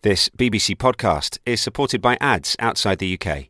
This BBC podcast is supported by ads outside the UK.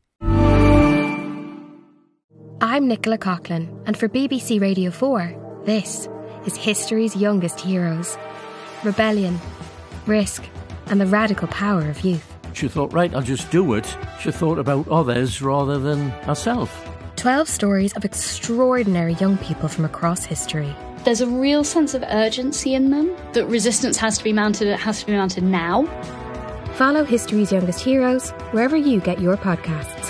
I'm Nicola Coughlan, and for BBC Radio 4, this is history's youngest heroes. Rebellion, risk, and the radical power of youth. She thought, right, I'll just do it. She thought about others rather than herself. 12 stories of extraordinary young people from across history. There's a real sense of urgency in them, that resistance has to be mounted, it has to be mounted now. Follow history's youngest heroes wherever you get your podcasts.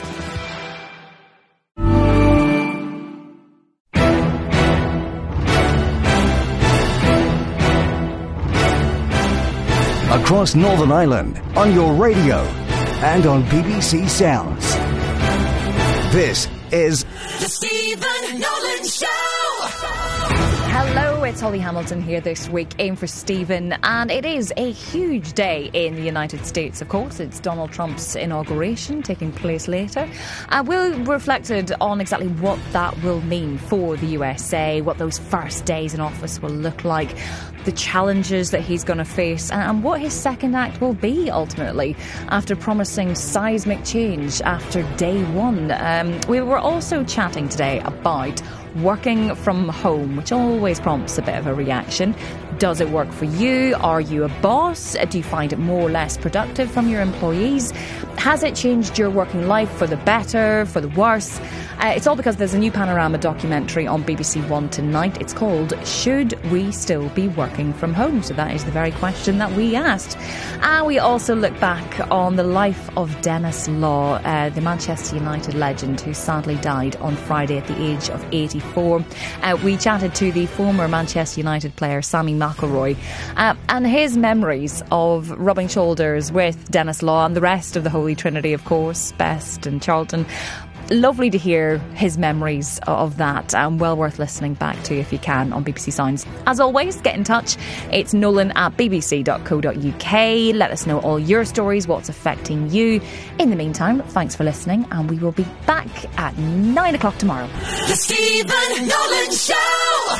Across Northern Ireland, on your radio, and on BBC Sounds. This is The Stephen Nolan Show! Hello, it's Holly Hamilton here this week in for Stephen, and it is a huge day in the United States, of course. It's Donald Trump's inauguration taking place later. We'll reflected on exactly what that will mean for the USA, what those first days in office will look like, the challenges that he's going to face, and what his second act will be ultimately after promising seismic change after day one. We were also chatting today about working from home, which always prompts a bit of a reaction. Does it work for you? Are you a boss? Do you find it more or less productive from your employees? Has it changed your working life for the better, for the worse? It's all because there's a new Panorama documentary on BBC One tonight. It's called Should We Still Be Working From Home? So that is the very question that we asked. And we also look back on the life of Denis Law, the Manchester United legend who sadly died on Friday at the age of 84. We chatted to the former Manchester United player Sammy McIlroy and his memories of rubbing shoulders with Denis Law and the rest of the Holy Trinity, of course, Best and Charlton. Lovely to hear his memories of that, and well worth listening back to if you can on BBC Sounds. As always, get in touch. It's nolan@bbc.co.uk. Let us know all your stories, what's affecting you. In the meantime, thanks for listening, and we will be back at 9 o'clock tomorrow. The Stephen Nolan Show!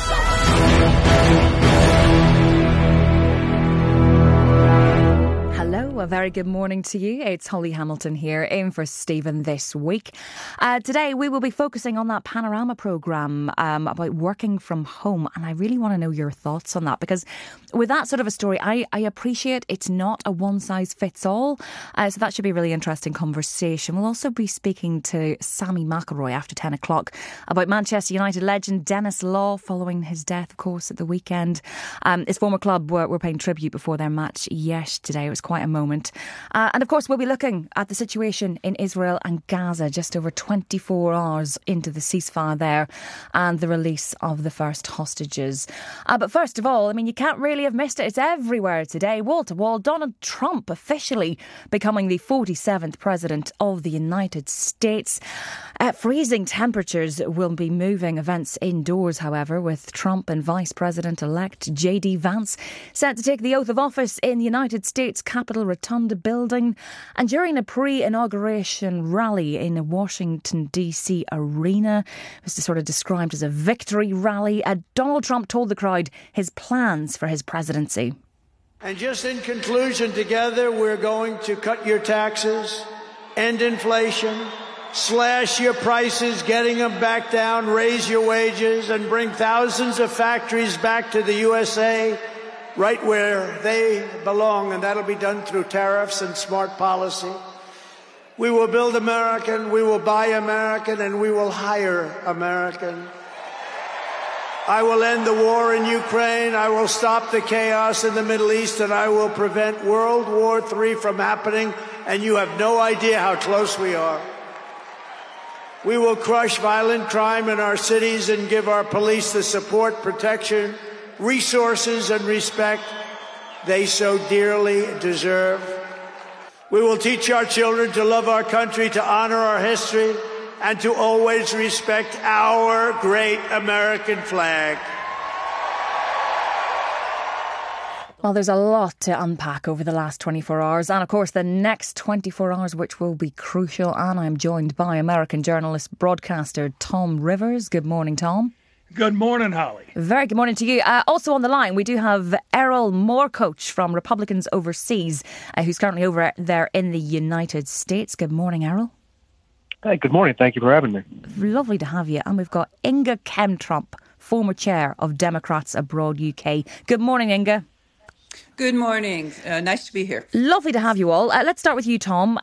Hello, a very good morning to you. It's Holly Hamilton here in for Stephen this week. Today we will be focusing on that Panorama programme about working from home, and I really want to know your thoughts on that, because with that sort of a story, I appreciate it's not a one-size-fits-all, so that should be a really interesting conversation. We'll also be speaking to Sammy McIlroy after 10 o'clock about Manchester United legend Denis Law following his death, of course, at the weekend. His former club were paying tribute before their match yesterday. It was quite a moment. And of course, we'll be looking at the situation in Israel and Gaza just over 24 hours into the ceasefire there and the release of the first hostages. But first of all, I mean, you can't really have missed it. It's everywhere today, wall to wall. Donald Trump officially becoming the 47th president of the United States. Freezing temperatures will be moving events indoors, however, with Trump and Vice President-elect J.D. Vance set to take the oath of office in the United States Capitol Rotunda building. And during a pre-inauguration rally in a Washington, D.C. arena, it was sort of described as a victory rally, Donald Trump told the crowd his plans for his presidency. And just in conclusion, together we're going to cut your taxes, end inflation, slash your prices, getting them back down, raise your wages, and bring thousands of factories back to the USA, right where they belong, and that'll be done through tariffs and smart policy. We will build American, we will buy American, and we will hire American. I will end the war in Ukraine, I will stop the chaos in the Middle East, and I will prevent World War III from happening, and you have no idea how close we are. We will crush violent crime in our cities and give our police the support, protection, resources, and respect they so dearly deserve. We will teach our children to love our country, to honor our history, and to always respect our great American flag. Well, there's a lot to unpack over the last 24 hours, and of course the next 24 hours, which will be crucial. And I'm joined by American journalist, broadcaster Tom Rivers. Good morning, Tom. Good morning, Holly. Very good morning to you. Also on the line, we do have Errol Moorcoach from Republicans Overseas, who's currently over there in the United States. Good morning, Errol. Hey, good morning. Thank you for having me. Lovely to have you. And we've got Inga Kemtrump, former chair of Democrats Abroad UK. Good morning, Inga. Good morning. Nice to be here. Lovely to have you all. Let's start with you, Tom.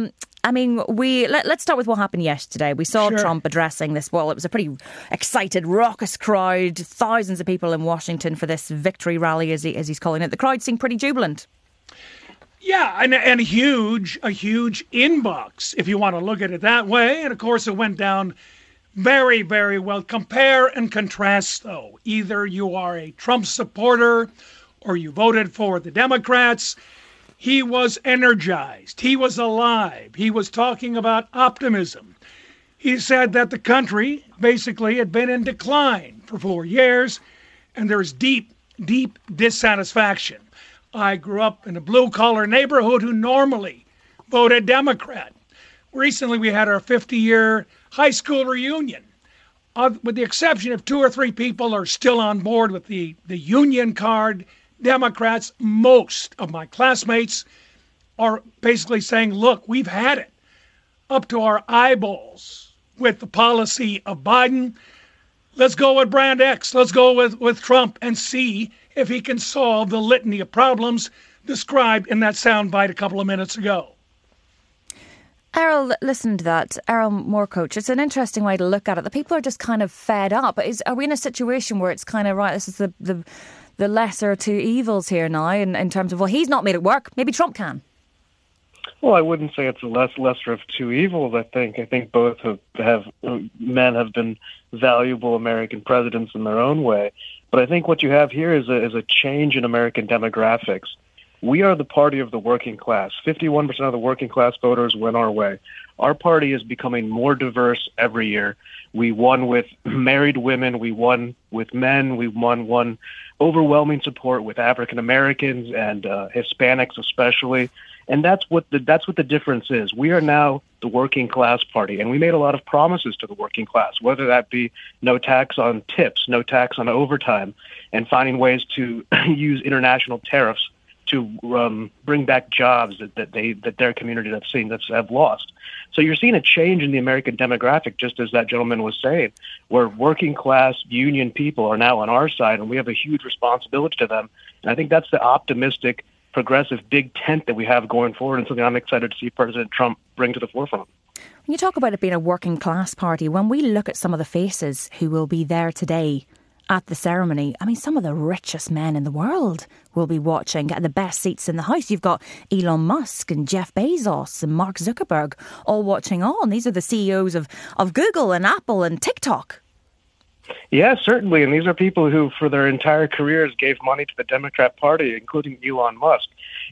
Let's start with what happened yesterday. We saw Trump addressing this. Well, it was a pretty excited, raucous crowd. Thousands of people in Washington for this victory rally, as he's calling it. The crowd seemed pretty jubilant. Yeah, and a huge inbox, if you want to look at it that way. And of course, it went down very, very well. Compare and contrast, though. Either you are a Trump supporter or you voted for the Democrats. He was energized. He was alive. He was talking about optimism. He said that the country basically had been in decline for 4 years, and there's deep, deep dissatisfaction. I grew up in a blue-collar neighborhood who normally voted Democrat. Recently, we had our 50-year high school reunion. With the exception of 2 or 3 people are still on board with the union card Democrats, most of my classmates are basically saying, look, we've had it up to our eyeballs with the policy of Biden. Let's go with Brand X. Let's go with Trump and see if he can solve the litany of problems described in that soundbite a couple of minutes ago. Errol, listen to that. Errol Moorcoach, it's an interesting way to look at it. The people are just kind of fed up. Are we in a situation where it's kind of, right, this is the lesser of two evils here now in terms of, well, he's not made it work, maybe Trump can? Well, I wouldn't say it's a lesser of two evils. I think both men have been valuable American presidents in their own way. But I think what you have here is a change in American demographics. We are the party of the working class. 51% of the working class voters went our way. Our party is becoming more diverse every year. We won with married women. We won with men. We won overwhelming support with African Americans and Hispanics especially. And that's what the difference is. We are now the working class party, and we made a lot of promises to the working class, whether that be no tax on tips, no tax on overtime, and finding ways to use international tariffs to bring back jobs that their community have lost. So you're seeing a change in the American demographic, just as that gentleman was saying, where working class union people are now on our side, and we have a huge responsibility to them. And I think that's the optimistic, progressive big tent that we have going forward, and something I'm excited to see President Trump bring to the forefront. When you talk about it being a working class party, when we look at some of the faces who will be there today at the ceremony, I mean, some of the richest men in the world will be watching, getting the best seats in the house. You've got Elon Musk and Jeff Bezos and Mark Zuckerberg all watching on. These are the CEOs of Google and Apple and TikTok. Yeah, certainly. And these are people who, for their entire careers, gave money to the Democrat Party, including Elon Musk.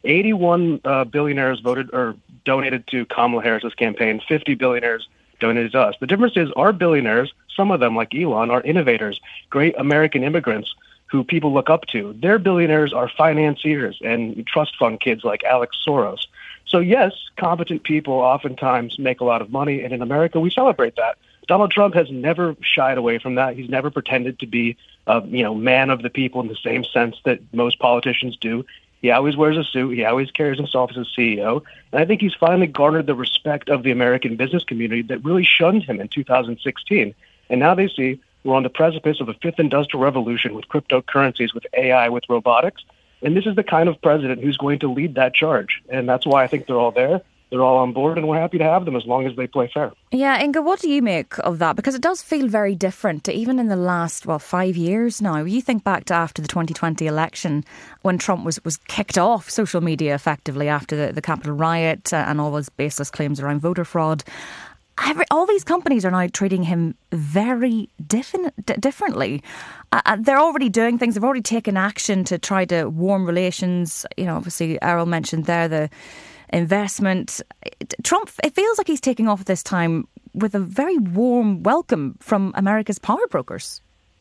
81 billionaires voted or donated to Kamala Harris's campaign. 50 billionaires donated to us. The difference is our billionaires, some of them like Elon, are innovators, great American immigrants who people look up to. Their billionaires are financiers and trust fund kids like Alex Soros. So yes, competent people oftentimes make a lot of money, and in America we celebrate that. Donald Trump has never shied away from that. He's never pretended to be a man of the people in the same sense that most politicians do. He always wears a suit. He always carries himself as a CEO. And I think he's finally garnered the respect of the American business community that really shunned him in 2016. And now they see we're on the precipice of a fifth industrial revolution with cryptocurrencies, with AI, with robotics. And this is the kind of president who's going to lead that charge. And that's why I think they're all there. They're all on board, and we're happy to have them as long as they play fair. Yeah, Inga, what do you make of that? Because it does feel very different, even in the last, 5 years now. You think back to after the 2020 election, when Trump was kicked off social media effectively after the Capitol riot and all those baseless claims around voter fraud. All these companies are now treating him very differently. They're already doing things. They've already taken action to try to warm relations. Obviously, Errol mentioned there the investment. Trump, it feels like he's taking off at this time with a very warm welcome from America's power brokers.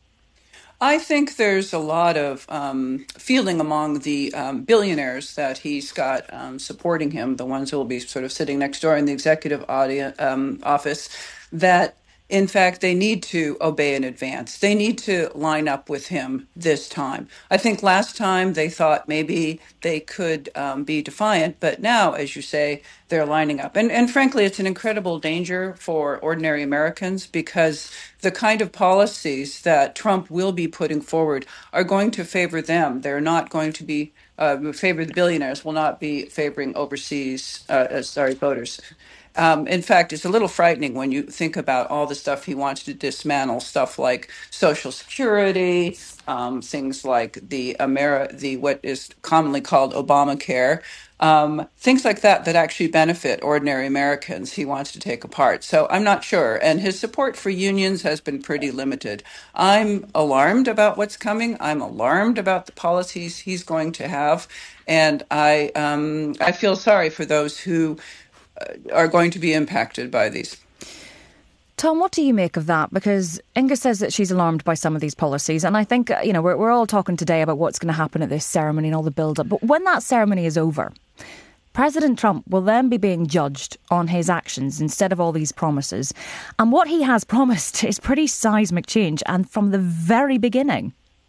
I think there's a lot of feeling among the billionaires that he's got supporting him, the ones who will be sort of sitting next door in the executive office, that In fact, they need to obey in advance. They need to line up with him this time. I think last time they thought maybe they could be defiant, but now, as you say, they're lining up. And frankly, it's an incredible danger for ordinary Americans because the kind of policies that Trump will be putting forward are going to favor them. They're not going to be favor the billionaires, will not be favoring overseas, voters. In fact, it's a little frightening when you think about all the stuff he wants to dismantle, stuff like Social Security, things like the what is commonly called Obamacare, things like that actually benefit ordinary Americans. He wants to take apart. So I'm not sure. And his support for unions has been pretty limited. I'm alarmed about what's coming. I'm alarmed about the policies he's going to have, and I feel sorry for those who are going to be impacted by these. Tom, what do you make of that? Because Inga says that she's alarmed by some of these policies, and I think, we're all talking today about what's going to happen at this ceremony and all the build-up, but when that ceremony is over, President Trump will then be being judged on his actions instead of all these promises. And what he has promised is pretty seismic change, and from the very beginning.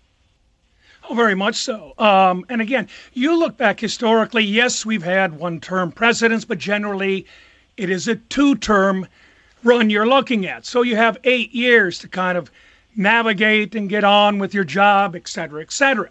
Oh, very much so. And again, you look back historically, yes, we've had one-term presidents, but generally it is a two-term run you're looking at. So you have 8 years to kind of navigate and get on with your job, et cetera, et cetera.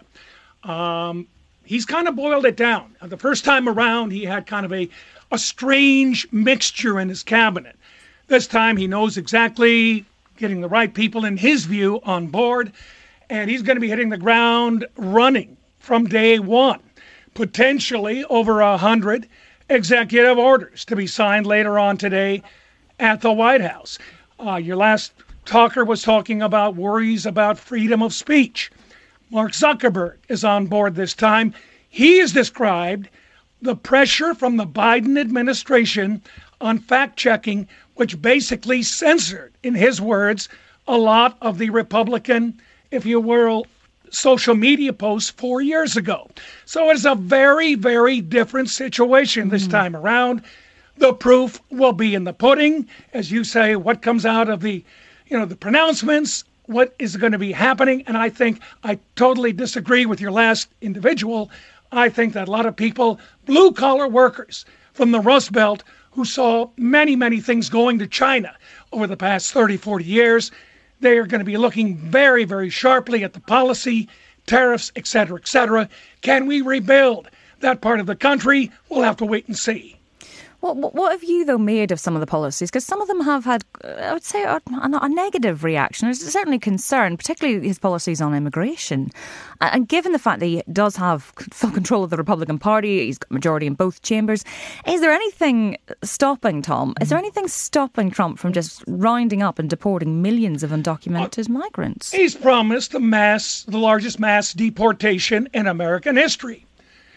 He's kind of boiled it down. The first time around, he had kind of a strange mixture in his cabinet. This time he knows exactly getting the right people, in his view, on board. And he's going to be hitting the ground running from day one. Potentially over 100 executive orders to be signed later on today at the White House. Your last talker was talking about worries about freedom of speech. Mark Zuckerberg is on board this time. He has described the pressure from the Biden administration on fact-checking, which basically censored, in his words, a lot of the Republican, if you will, social media posts 4 years ago. So it's a very, very different situation this time around. The proof will be in the pudding. As you say, what comes out of the pronouncements, what is going to be happening. And I think I totally disagree with your last individual. I think that a lot of people, blue-collar workers from the Rust Belt, who saw many, many things going to China over the past 30, 40 years, they are going to be looking very, very sharply at the policy, tariffs, et cetera, et cetera. Can we rebuild that part of the country? We'll have to wait and see. What have you, though, made of some of the policies? Because some of them have had, I would say, a negative reaction. There's certainly concern, particularly his policies on immigration. And given the fact that he does have full control of the Republican Party, he's got majority in both chambers, is there anything stopping, Tom? Is there anything stopping Trump from just rounding up and deporting millions of undocumented migrants? He's promised the largest mass deportation in American history.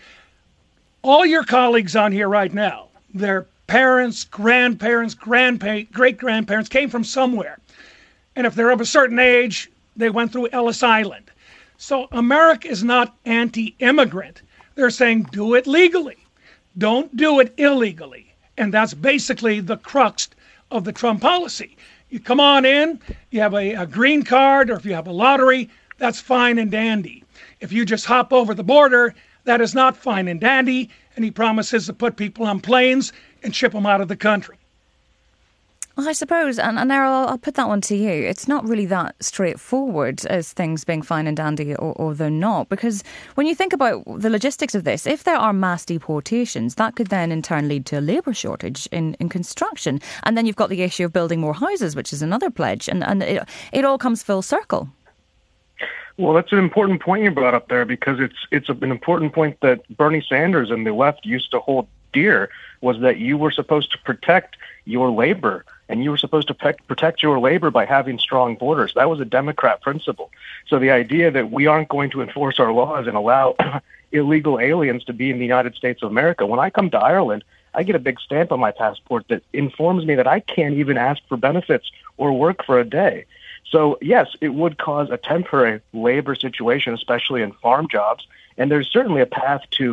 All your colleagues on here right now, their parents, grandparents, great-grandparents came from somewhere. And if they're of a certain age, they went through Ellis Island. So America is not anti-immigrant. They're saying do it legally. Don't do it illegally. And that's basically the crux of the Trump policy. You come on in, you have a green card, or if you have a lottery, that's fine and dandy. If you just hop over the border, that is not fine and dandy, and he promises to put people on planes and ship them out of the country. Well, I suppose, and Errol, I'll put that one to you. It's not really that straightforward as things being fine and dandy or they're not, because when you think about the logistics of this, if there are mass deportations, that could then in turn lead to a labour shortage in construction. And then you've got the issue of building more houses, which is another pledge, and it all comes full circle. Well, that's an important point you brought up there, because it's an important point that Bernie Sanders and the left used to hold dear, was that you were supposed to protect your labor, and you were supposed to protect your labor by having strong borders. That was a Democrat principle. So the idea that we aren't going to enforce our laws and allow illegal aliens to be in the United States of America, when I come to Ireland, I get a big stamp on my passport that informs me that I can't even ask for benefits or work for a day. So, yes, it would cause a temporary labor situation, especially in farm jobs. And there's certainly a path to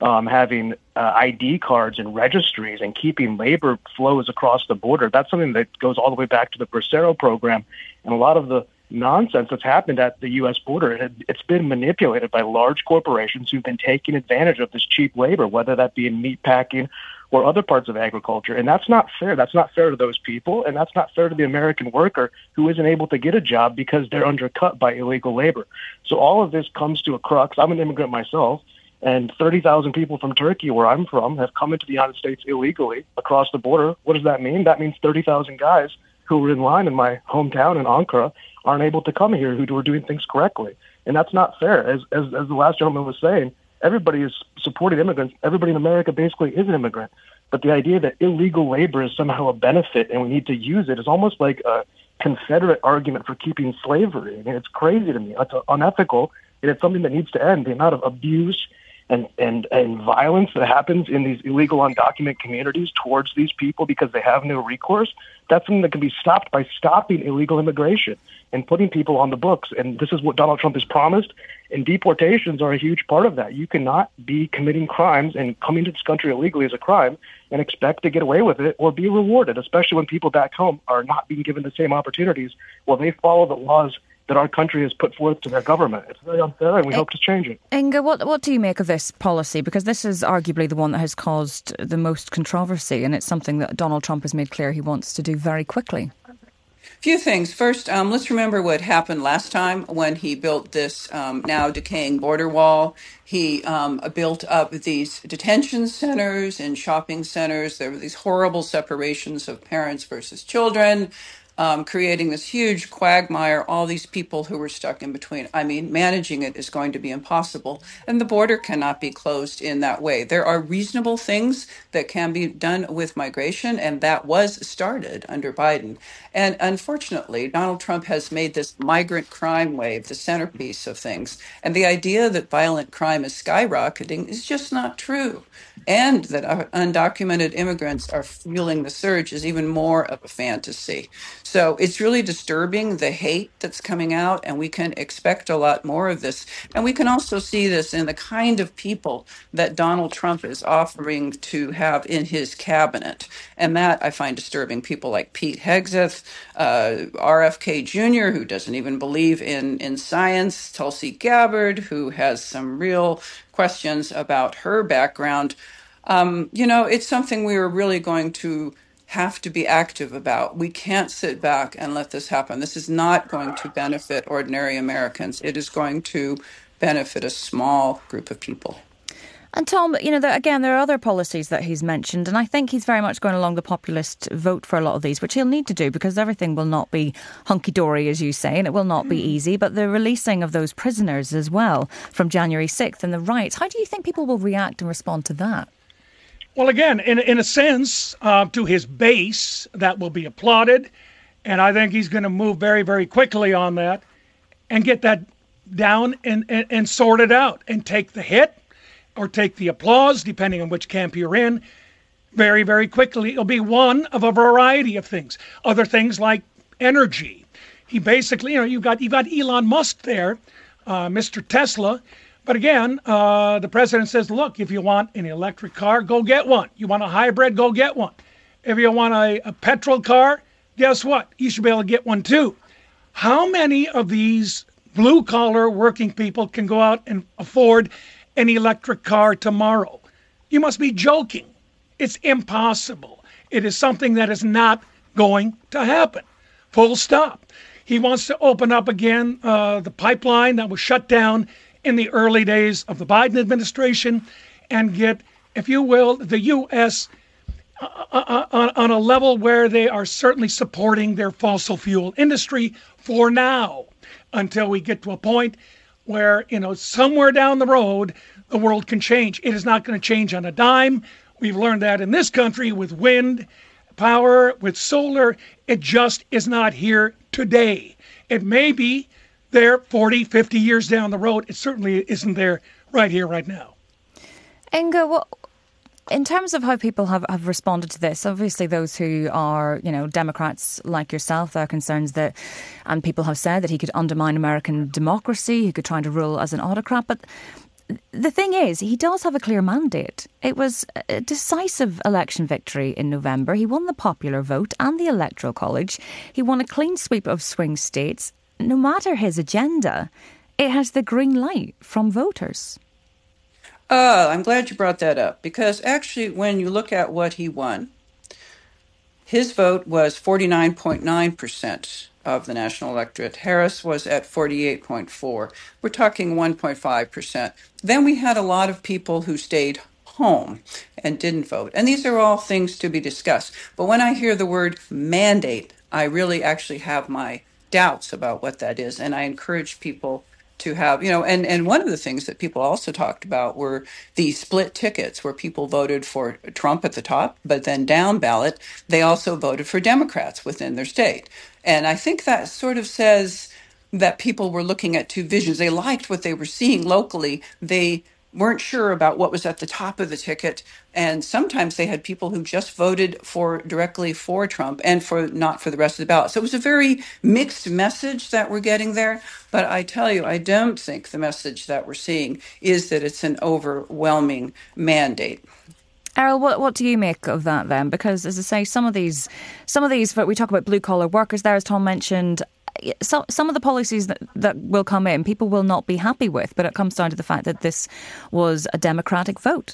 having ID cards and registries and keeping labor flows across the border. That's something that goes all the way back to the Bracero program and a lot of the nonsense that's happened at the U.S. border. And it's been manipulated by large corporations who've been taking advantage of this cheap labor, whether that be in meatpacking or other parts of agriculture. And that's not fair. That's not fair to those people, and that's not fair to the American worker who isn't able to get a job because they're undercut by illegal labor. So all of this comes to a crux. I'm an immigrant myself, and 30,000 people from Turkey, where I'm from, have come into the United States illegally across the border. What does that mean? That means 30,000 guys who were in line in my hometown in Ankara aren't able to come here who are doing things correctly. And that's not fair. As the last gentleman was saying, everybody is supporting immigrants. Everybody in America basically is an immigrant. But the idea that illegal labor is somehow a benefit and we need to use it is almost like a Confederate argument for keeping slavery. I mean, it's crazy to me. It's unethical, and it's something that needs to end. The amount of abuse and violence that happens in these illegal undocumented communities towards these people because they have no recourse, that's something that can be stopped by stopping illegal immigration and putting people on the books. And this is what Donald Trump has promised, and deportations are a huge part of that. You cannot be committing crimes and coming to this country illegally as a crime and expect to get away with it or be rewarded, especially when people back home are not being given the same opportunities while they follow the laws that our country has put forth to their government. It's very unfair, and we hope to change it. Inge, what do you make of this policy? Because this is arguably the one that has caused the most controversy, and it's something that Donald Trump has made clear he wants to do very quickly. Few things. First, let's remember what happened last time when he built this now decaying border wall. He built up these detention centers and shopping centers. There were these horrible separations of parents versus children, creating this huge quagmire, all these people who were stuck in between. I mean, managing it is going to be impossible, and the border cannot be closed in that way. There are reasonable things that can be done with migration, and that was started under Biden. And unfortunately, Donald Trump has made this migrant crime wave the centerpiece of things. And the idea that violent crime is skyrocketing is just not true. And that undocumented immigrants are fueling the surge is even more of a fantasy. So it's really disturbing, the hate that's coming out, and we can expect a lot more of this. And we can also see this in the kind of people that Donald Trump is offering to have in his cabinet. And that I find disturbing. People like Pete Hegseth, RFK Jr., who doesn't even believe in science, Tulsi Gabbard, who has some real questions about her background. It's something we are really going to have to be active about. We can't sit back and let this happen. This is not going to benefit ordinary Americans. It is going to benefit a small group of people. And Tom, again, there are other policies that he's mentioned, and I think he's very much going along the populist vote for a lot of these, which he'll need to do because everything will not be hunky-dory, as you say, and it will not be easy. But the releasing of those prisoners as well from January 6th and the riots, how do you think people will react and respond to that? Well, again, in a sense, to his base, that will be applauded. And I think he's going to move very, very quickly on that and get that down and sort it out and take the hit or take the applause, depending on which camp you're in, very, very quickly. It'll be one of a variety of things. Other things like energy. He basically, you've got Elon Musk there, Mr. Tesla. But again, the president says, look, if you want an electric car, go get one. You want a hybrid, go get one. If you want a petrol car, guess what? You should be able to get one too. How many of these blue-collar working people can go out and afford an electric car tomorrow? You must be joking. It's impossible. It is something that is not going to happen. Full stop. He wants to open up again the pipeline that was shut down in the early days of the Biden administration and get, if you will, the U.S. On a level where they are certainly supporting their fossil fuel industry for now, until we get to a point where, somewhere down the road, the world can change. It is not going to change on a dime. We've learned that in this country with wind power, with solar. It just is not here today. It may be there 40, 50 years down the road. It certainly isn't there right here, right now. Inge, in terms of how people have responded to this, obviously those who are, Democrats like yourself, there are concerns that, and people have said that he could undermine American democracy, he could try to rule as an autocrat, but the thing is, he does have a clear mandate. It was a decisive election victory in November. He won the popular vote and the Electoral College. He won a clean sweep of swing states. No matter his agenda, it has the green light from voters. I'm glad you brought that up, because actually when you look at what he won, his vote was 49.9% of the national electorate. Harris was at 48.4%. We're talking 1.5%. Then we had a lot of people who stayed home and didn't vote. And these are all things to be discussed. But when I hear the word mandate, I really actually have my doubts about what that is. And I encourage people to have, and one of the things that people also talked about were the split tickets where people voted for Trump at the top, but then down ballot, they also voted for Democrats within their state. And I think that sort of says that people were looking at two visions. They liked what they were seeing locally. They weren't sure about what was at the top of the ticket. And sometimes they had people who just voted directly for Trump and not for the rest of the ballot. So it was a very mixed message that we're getting there. But I tell you, I don't think the message that we're seeing is that it's an overwhelming mandate. Errol, what do you make of that then? Because, as I say, some of these, we talk about blue-collar workers there, as Tom mentioned. Some of the policies that will come in, people will not be happy with, but it comes down to the fact that this was a democratic vote.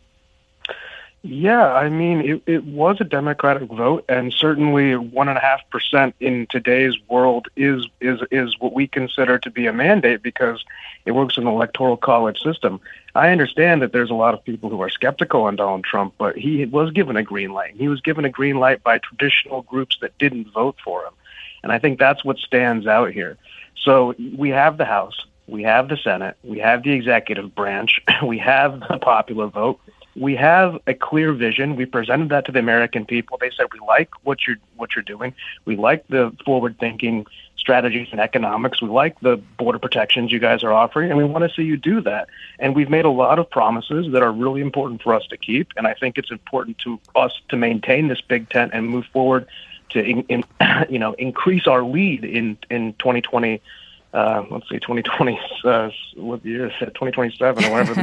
Yeah, I mean, it was a democratic vote, and certainly 1.5% in today's world is what we consider to be a mandate because it works in the electoral college system. I understand that there's a lot of people who are skeptical on Donald Trump, but he was given a green light. He was given a green light by traditional groups that didn't vote for him. And I think that's what stands out here. So we have the House, we have the Senate, we have the executive branch, we have the popular vote. We have a clear vision. We presented that to the American people. They said, we like what you're doing. We like the forward-thinking strategies and economics. We like the border protections you guys are offering, and we want to see you do that. And we've made a lot of promises that are really important for us to keep, and I think it's important to us to maintain this big tent and move forward to increase our lead in 2020. Let's see, 2020, what year is it? 2027 or whatever the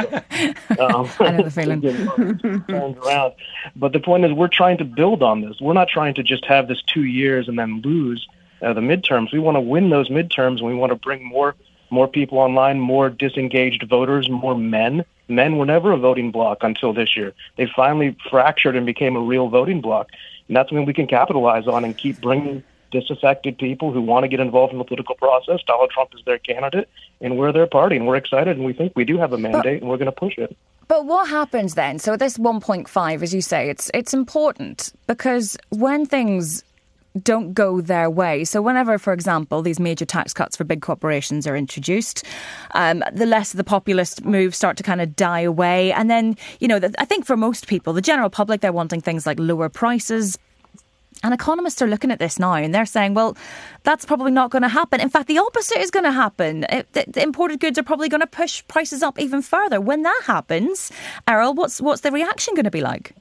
midterm. I know the feeling. Turns around. But the point is, we're trying to build on this. We're not trying to just have this 2 years and then lose the midterms. We want to win those midterms, and we want to bring more people online, more disengaged voters, more men. Men were never a voting bloc until this year. They finally fractured and became a real voting bloc, and that's when we can capitalize on and keep bringing disaffected people who want to get involved in the political process. Donald Trump is their candidate, and we're their party, and we're excited, and we think we do have a mandate, and we're going to push it. But what happens then? So this 1.5, as you say, it's important because when things don't go their way. So whenever, for example, these major tax cuts for big corporations are introduced, the less of the populist moves start to kind of die away. And then, I think for most people, the general public, they're wanting things like lower prices. And economists are looking at this now and they're saying, well, that's probably not going to happen. In fact, the opposite is going to happen. The imported goods are probably going to push prices up even further. When that happens, Errol, what's the reaction going to be like?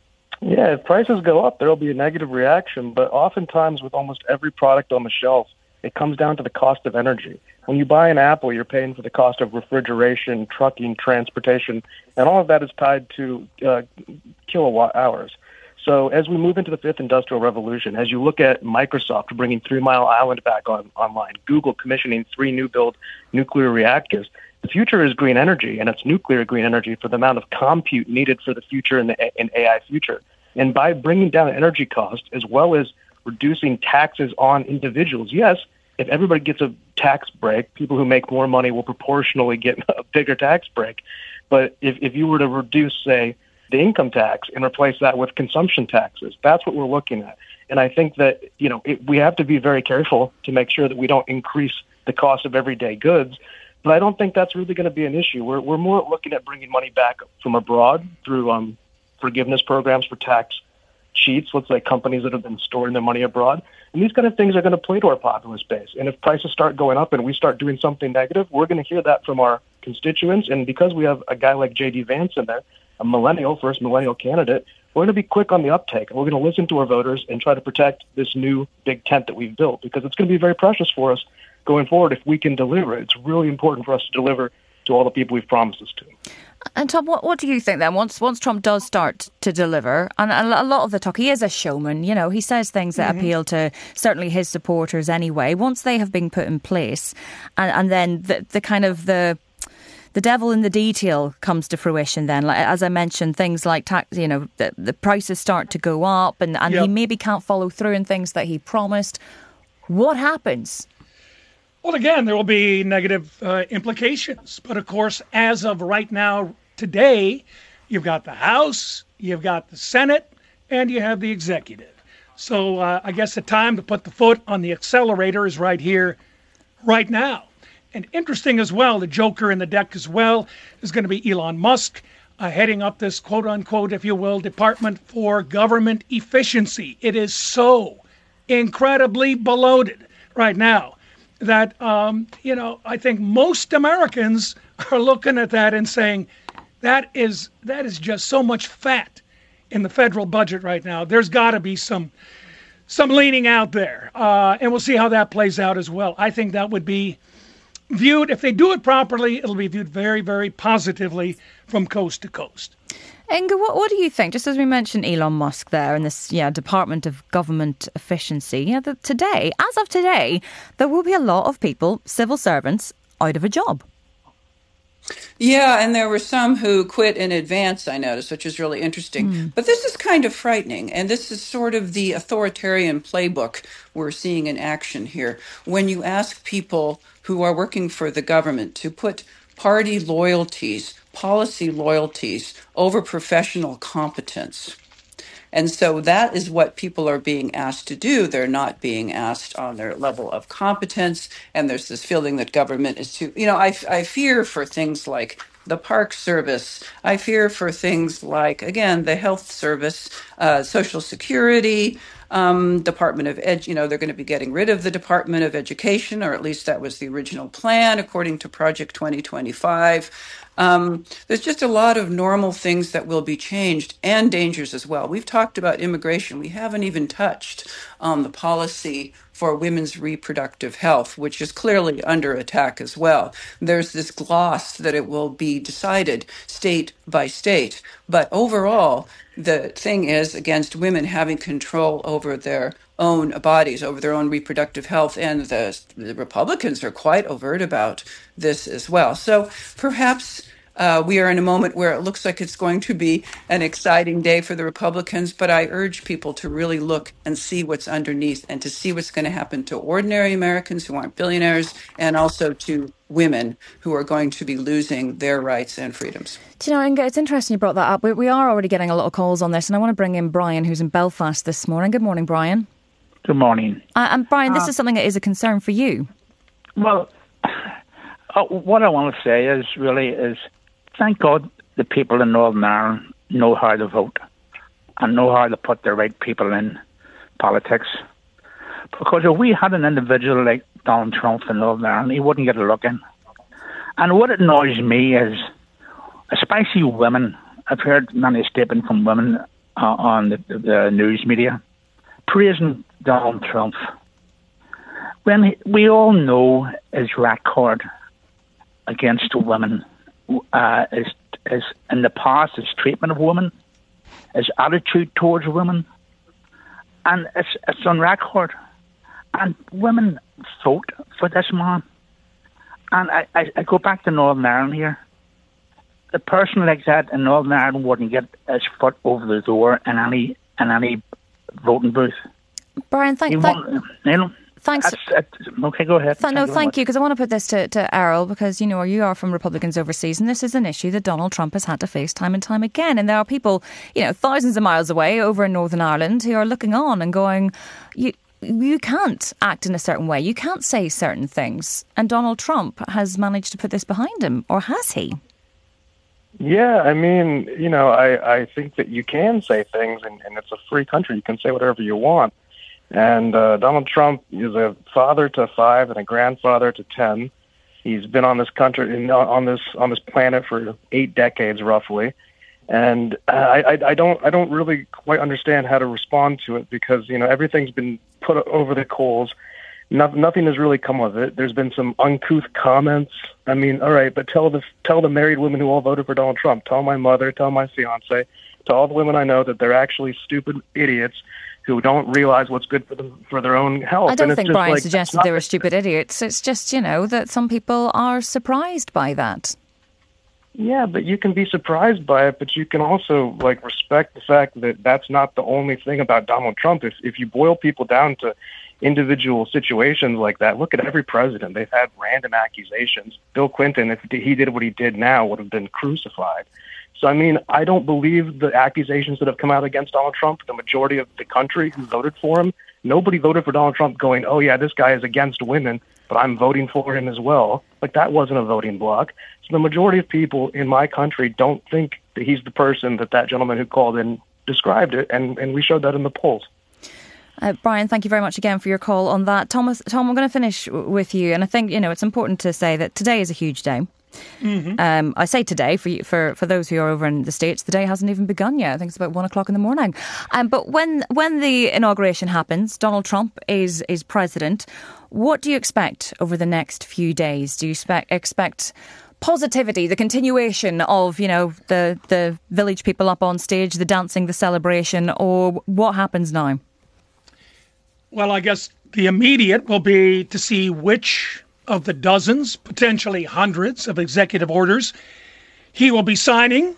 Yeah, if prices go up, there'll be a negative reaction. But oftentimes with almost every product on the shelf, it comes down to the cost of energy. When you buy an apple, you're paying for the cost of refrigeration, trucking, transportation, and all of that is tied to kilowatt hours. So as we move into the fifth industrial revolution, as you look at Microsoft bringing 3 Mile Island back online, Google commissioning 3 new-build nuclear reactors, the future is green energy, and it's nuclear green energy for the amount of compute needed for the future and the AI future. And by bringing down energy costs as well as reducing taxes on individuals, yes, if everybody gets a tax break, people who make more money will proportionally get a bigger tax break. But if you were to reduce, say, the income tax and replace that with consumption taxes, that's what we're looking at. And I think that, we have to be very careful to make sure that we don't increase the cost of everyday goods. But I don't think that's really going to be an issue. We're more looking at bringing money back from abroad through forgiveness programs for tax cheats, let's say companies that have been storing their money abroad. And these kind of things are going to play to our populist base. And if prices start going up and we start doing something negative, we're going to hear that from our constituents. And because we have a guy like J.D. Vance in there, a first millennial candidate, we're going to be quick on the uptake. And we're going to listen to our voters and try to protect this new big tent that we've built because it's going to be very precious for us going forward if we can deliver it. It's really important for us to deliver to to all the people we've promised this to. And Tom, what do you think then? Once Trump does start to deliver, and a lot of the talk, he is a showman, you know, he says things that appeal to certainly his supporters anyway. Once they have been put in place, and then the kind of the devil in the detail comes to fruition then, like, as I mentioned, things like tax, you know, the prices start to go up and he maybe can't follow through in things that he promised. What happens? Well, again, there will be negative implications. But, of course, as of right now, today, you've got the House, you've got the Senate, and you have the executive. So I guess the time to put the foot on the accelerator is right here, right now. And interesting as well, the joker in the deck as well is going to be Elon Musk, heading up this quote-unquote, if you will, Department for Government Efficiency. It is so incredibly bloated right now that, I think most Americans are looking at that and saying, that is just so much fat in the federal budget right now. There's got to be some leaning out there. And we'll see how that plays out as well. I think that would be viewed, if they do it properly, it'll be viewed very, very positively from coast to coast. Inga, what do you think? Just as we mentioned Elon Musk there and this Department of Government Efficiency, as of today, there will be a lot of people, civil servants, out of a job. Yeah, and there were some who quit in advance, I noticed, which is really interesting. But this is kind of frightening, and this is sort of the authoritarian playbook we're seeing in action here. When you ask people who are working for the government to put party loyalties, policy loyalties over professional competence. And so that is what people are being asked to do. They're not being asked on their level of competence. And there's this feeling that government is too, I fear for things like the Park Service. I fear for things like, again, the Health Service, Social Security, Department of Ed, they're going to be getting rid of the Department of Education, or at least that was the original plan, according to Project 2025. There's just a lot of normal things that will be changed and dangers as well. We've talked about immigration. We haven't even touched on the policy for women's reproductive health, which is clearly under attack as well. There's this gloss that it will be decided state by state. But overall, the thing is against women having control over their own bodies, over their own reproductive health, and the Republicans are quite overt about this as well. So perhaps we are in a moment where it looks like it's going to be an exciting day for the Republicans, but I urge people to really look and see what's underneath and to see what's going to happen to ordinary Americans who aren't billionaires and also to women who are going to be losing their rights and freedoms. Do you know, Inga, it's interesting you brought that up. We are already getting a lot of calls on this, and I want to bring in Brian, who's in Belfast this morning. Good morning, Brian. Good morning. And Brian, this is something that is a concern for you. Well, what I want to say is thank God the people in Northern Ireland know how to vote and know how to put the right people in politics. Because if we had an individual like Donald Trump in Northern Ireland, he wouldn't get a look in. And what annoys me is, especially women, I've heard many statements from women on the news media praising Donald Trump. When we all know his record against women, is in the past, his treatment of women, his attitude towards women, and it's on record. And women vote for this man. And I go back to Northern Ireland here. A person like that in Northern Ireland wouldn't get his foot over the door in any voting booth. Brian, thanks. Okay, go ahead. Thank you, because I want to put this to Errol, because you are from Republicans overseas, and this is an issue that Donald Trump has had to face time and time again. And there are people, thousands of miles away over in Northern Ireland who are looking on and going, you can't act in a certain way, you can't say certain things. And Donald Trump has managed to put this behind him, or has he? Yeah, I mean, I think that you can say things, and it's a free country. You can say whatever you want. And Donald Trump is a father to 5 and a grandfather to 10. He's been on this country, on this planet for 8 decades, roughly. And I don't really quite understand how to respond to it, because everything's been put over the coals. Nothing has really come of it. There's been some uncouth comments. I mean, all right, but tell the married women who all voted for Donald Trump, tell my mother, tell my fiance, tell all the women I know that they're actually stupid idiots who don't realize what's good for their own health. I don't and think Brian suggested they were stupid idiots. It's just, that some people are surprised by that. Yeah, but you can be surprised by it, but you can also respect the fact that that's not the only thing about Donald Trump. If you boil people down to individual situations like that, look at every president. They've had random accusations. Bill Clinton, if he did what he did now, would have been crucified. So, I mean, I don't believe the accusations that have come out against Donald Trump. The majority of the country who voted for him, nobody voted for Donald Trump going, oh, yeah, this guy is against women, but I'm voting for him as well. That wasn't a voting bloc. So the majority of people in my country don't think that he's the person that gentleman who called in described it, and we showed that in the polls. Brian, thank you very much again for your call on that. Tom, I'm going to finish with you, and I think, it's important to say that today is a huge day. Mm-hmm. I say today for those who are over in the States, the day hasn't even begun yet. I think it's about 1 o'clock in the morning. But when the inauguration happens, Donald Trump is president. What do you expect over the next few days? Do you expect positivity, the continuation of the village people up on stage, the dancing, the celebration, or what happens now? Well, I guess the immediate will be to see which of the dozens, potentially hundreds of executive orders he will be signing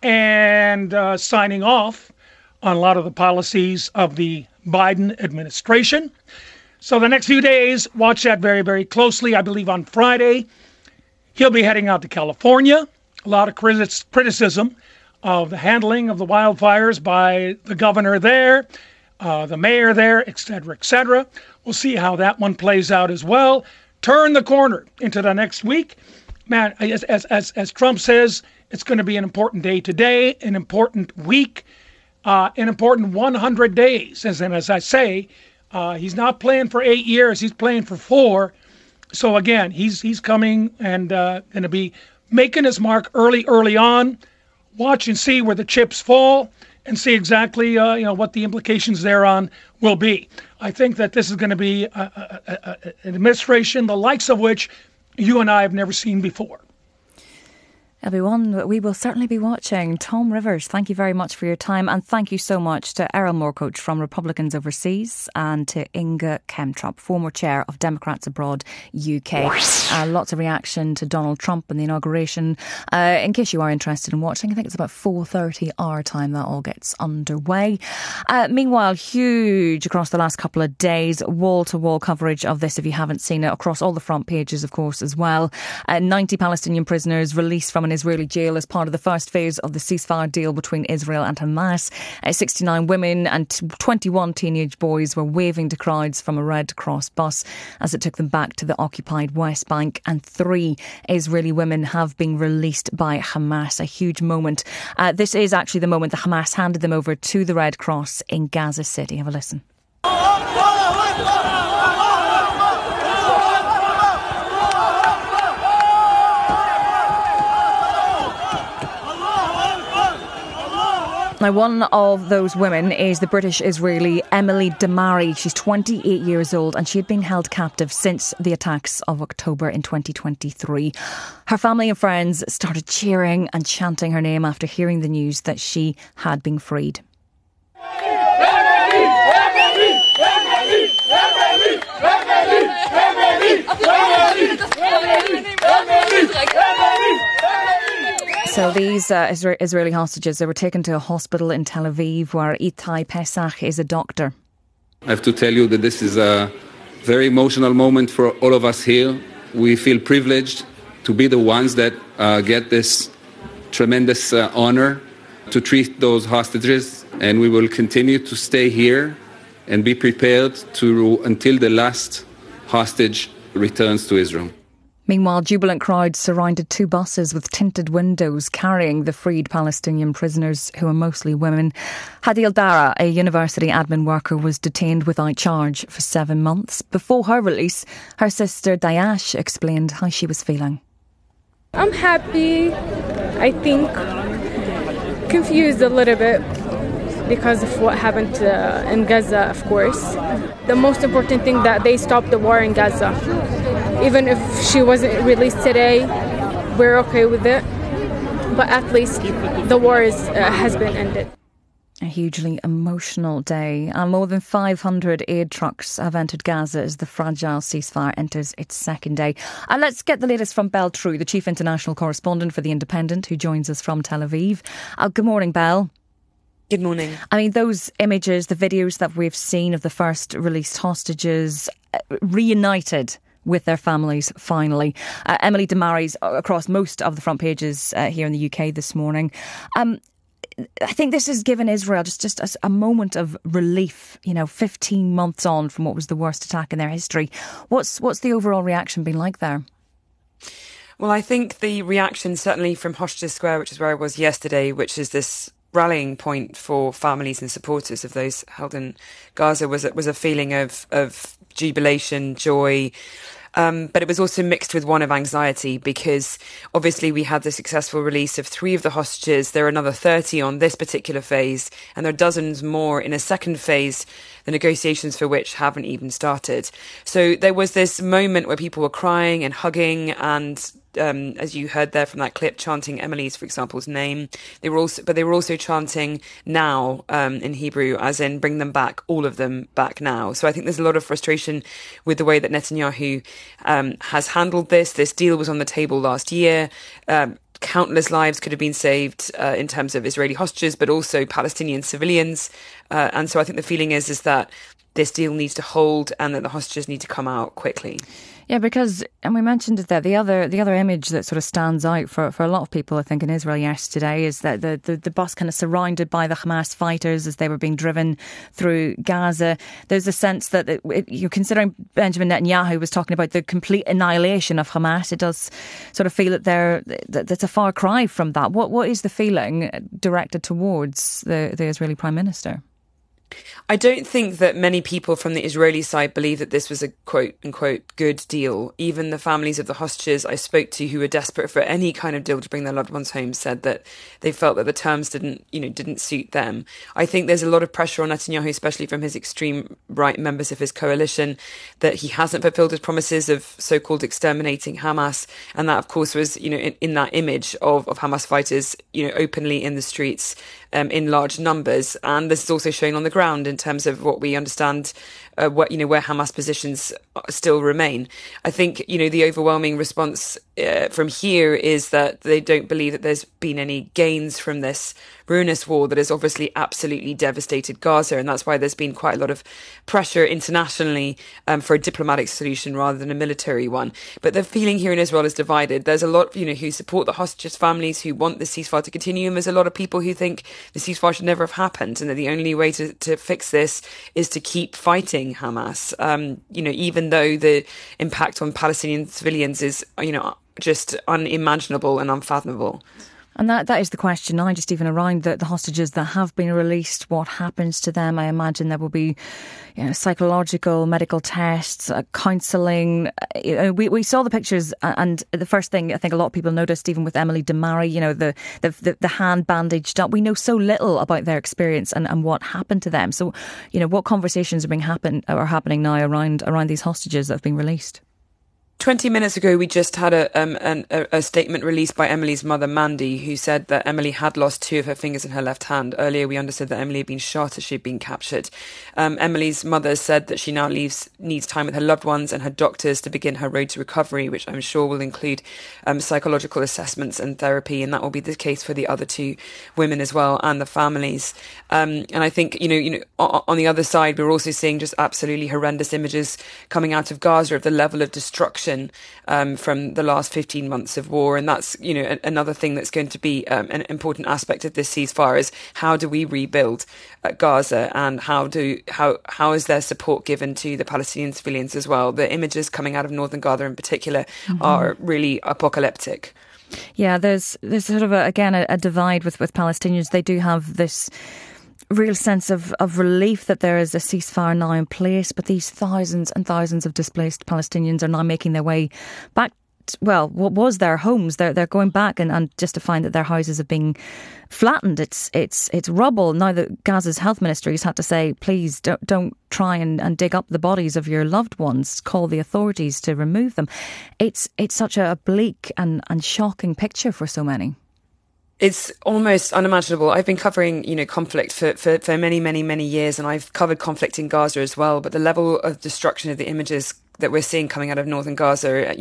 and signing off on a lot of the policies of the Biden administration. So the next few days, watch that very, very closely. I believe on Friday, he'll be heading out to California. A lot of criticism of the handling of the wildfires by the governor there, the mayor there, et cetera, et cetera. We'll see how that one plays out as well. Turn the corner into the next week. Man, as Trump says, it's going to be an important day today, an important week, an important 100 days. As I say, he's not playing for 8 years, he's playing for 4. So again, he's coming and going to be making his mark early on. Watch and see where the chips fall and see exactly what the implications thereon will be. I think that this is going to be an administration the likes of which you and I have never seen before. Everyone, we will certainly be watching. Tom Rivers, thank you very much for your time, and thank you so much to Errol Moorcoach from Republicans Overseas and to Inga Kemtrop, former chair of Democrats Abroad UK. Lots of reaction to Donald Trump and the inauguration. In case you are interested in watching, I think it's about 4:30 our time that all gets underway. Meanwhile, huge across the last couple of days, wall-to-wall coverage of this if you haven't seen it, across all the front pages, of course, as well. 90 Palestinian prisoners released from an Israeli jail as part of the first phase of the ceasefire deal between Israel and Hamas. 69 women and 21 teenage boys were waving to crowds from a Red Cross bus as it took them back to the occupied West Bank, and 3 Israeli women have been released by Hamas. A huge moment. This is actually the moment that Hamas handed them over to the Red Cross in Gaza City. Have a listen. Now, one of those women is the British-Israeli Emily Damari. She's 28 years old and she had been held captive since the attacks of October in 2023. Her family and friends started cheering and chanting her name after hearing the news that she had been freed. So these Israeli hostages, they were taken to a hospital in Tel Aviv where Itai Pesach is a doctor. I have to tell you that this is a very emotional moment for all of us here. We feel privileged to be the ones that get this tremendous honor to treat those hostages, and we will continue to stay here and be prepared until the last hostage returns to Israel. Meanwhile, jubilant crowds surrounded 2 buses with tinted windows carrying the freed Palestinian prisoners, who are mostly women. Hadi Al-Dara, a university admin worker, was detained without charge for 7 months. Before her release, her sister Dayash explained how she was feeling. I'm happy, I think, confused a little bit, because of what happened in Gaza, of course. The most important thing that they stopped the war in Gaza. Even if she wasn't released today, we're okay with it. But at least the war has been ended. A hugely emotional day, and more than 500 aid trucks have entered Gaza as the fragile ceasefire enters its second day. And let's get the latest from Belle True, the chief international correspondent for The Independent, who joins us from Tel Aviv. Good morning, Belle. Good morning. I mean, those images, the videos that we've seen of the first released hostages reunited with their families, finally. Emily Demarais across most of the front pages here in the UK this morning. I think this has given Israel just a moment of relief, 15 months on from what was the worst attack in their history. What's the overall reaction been like there? Well, I think the reaction certainly from Hostages Square, which is where I was yesterday, which is this rallying point for families and supporters of those held in Gaza, was a feeling of jubilation, joy. But it was also mixed with one of anxiety, because obviously we had the successful release of 3 of the hostages. There are another 30 on this particular phase, and there are dozens more in a second phase, the negotiations for which haven't even started. So there was this moment where people were crying and hugging and as you heard there from that clip, chanting Emily's, for example's name. They were also chanting now in Hebrew, as in bring them back, all of them back now. So I think there's a lot of frustration with the way that Netanyahu has handled this. This deal was on the table last year. Countless lives could have been saved in terms of Israeli hostages, but also Palestinian civilians. And so I think the feeling is that this deal needs to hold and that the hostages need to come out quickly. Yeah, because, and we mentioned it there, the other image that sort of stands out for a lot of people, I think, in Israel yesterday is that the bus kind of surrounded by the Hamas fighters as they were being driven through Gaza. There's a sense that you're considering Benjamin Netanyahu was talking about the complete annihilation of Hamas. It does sort of feel that that's a far cry from that. What is the feeling directed towards the Israeli Prime Minister? I don't think that many people from the Israeli side believe that this was a quote-unquote good deal. Even the families of the hostages I spoke to who were desperate for any kind of deal to bring their loved ones home said that they felt that the terms didn't suit them. I think there's a lot of pressure on Netanyahu, especially from his extreme right members of his coalition, that he hasn't fulfilled his promises of so-called exterminating Hamas. And that, of course, was, in that image of Hamas fighters, openly in the streets in large numbers. And this is also shown on the ground in terms of what we understand, where Hamas positions still remain. I think, the overwhelming response from here is that they don't believe that there's been any gains from this ruinous war that has obviously absolutely devastated Gaza. And that's why there's been quite a lot of pressure internationally for a diplomatic solution rather than a military one. But the feeling here in Israel is divided. There's a lot, who support the hostages' families, who want the ceasefire to continue. And there's a lot of people who think the ceasefire should never have happened and that the only way to fix this is to keep fighting Hamas. Even though the impact on Palestinian civilians is, just unimaginable and unfathomable. And that is the question now, just even around the hostages that have been released. What happens to them? I imagine there will be psychological, medical tests, counselling. We saw the pictures, and the first thing I think a lot of people noticed, even with Emily Demarais, the hand bandaged up. We know so little about their experience and what happened to them. So, what conversations are happening now around these hostages that have been released? 20 minutes ago, we just had a statement released by Emily's mother, Mandy, who said that Emily had lost 2 of her fingers in her left hand. Earlier, we understood that Emily had been shot as she'd been captured. Emily's mother said that she now needs time with her loved ones and her doctors to begin her road to recovery, which I'm sure will include psychological assessments and therapy, and that will be the case for the other 2 women as well and the families. And I think, on the other side, we're also seeing just absolutely horrendous images coming out of Gaza of the level of destruction from the last 15 months of war. And that's, another thing that's going to be an important aspect of this ceasefire is how do we rebuild Gaza, and how is there support given to the Palestinian civilians as well? The images coming out of northern Gaza in particular are really apocalyptic. Yeah, there's sort of a divide with Palestinians. They do have this real sense of relief that there is a ceasefire now in place, but these thousands and thousands of displaced Palestinians are now making their way back well, what was their homes. They're going back and just to find that their houses have been flattened. It's rubble. Now that Gaza's health ministry has had to say, please don't try and dig up the bodies of your loved ones. Call the authorities to remove them. It's such a bleak and shocking picture for so many. It's almost unimaginable. I've been covering, conflict for many, many, many years, and I've covered conflict in Gaza as well. But the level of destruction of the images that we're seeing coming out of northern Gaza,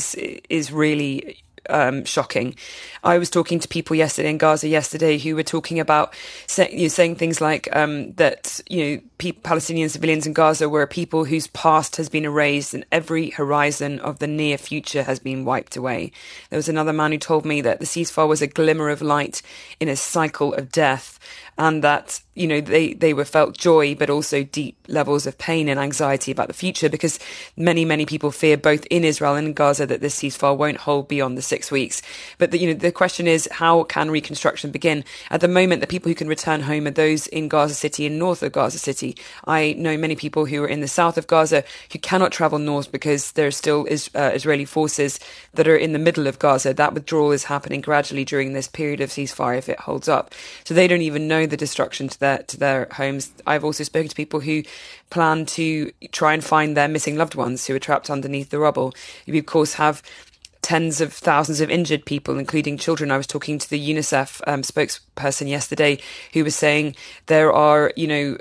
is really shocking. I was talking to people in Gaza yesterday who were talking about saying things like that Palestinian civilians in Gaza were people whose past has been erased and every horizon of the near future has been wiped away. There was another man who told me that the ceasefire was a glimmer of light in a cycle of death, and that they were felt joy but also deep levels of pain and anxiety about the future, because many people fear both in Israel and in Gaza that this ceasefire won't hold beyond the 6 weeks. But the question is, how can reconstruction begin? At the moment, the people who can return home are those in Gaza City and north of Gaza City. I know many people who are in the south of Gaza who cannot travel north because there are still Israeli forces that are in the middle of Gaza. That withdrawal is happening gradually during this period of ceasefire if it holds up. So they don't even know the destruction to their homes. I've also spoken to people who plan to try and find their missing loved ones who are trapped underneath the rubble. You, of course, have tens of thousands of injured people, including children. I was talking to the UNICEF spokesperson yesterday who was saying there are,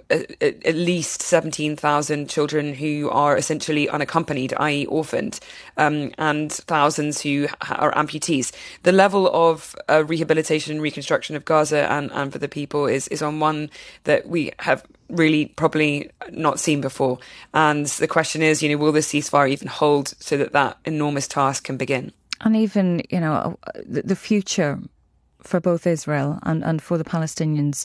at least 17,000 children who are essentially unaccompanied, i.e. orphaned, and thousands who are amputees. The level of rehabilitation and reconstruction of Gaza and for the people is on one that we have really probably not seen before. And the question is, will the ceasefire even hold so that enormous task can begin? And even, the future for both Israel and for the Palestinians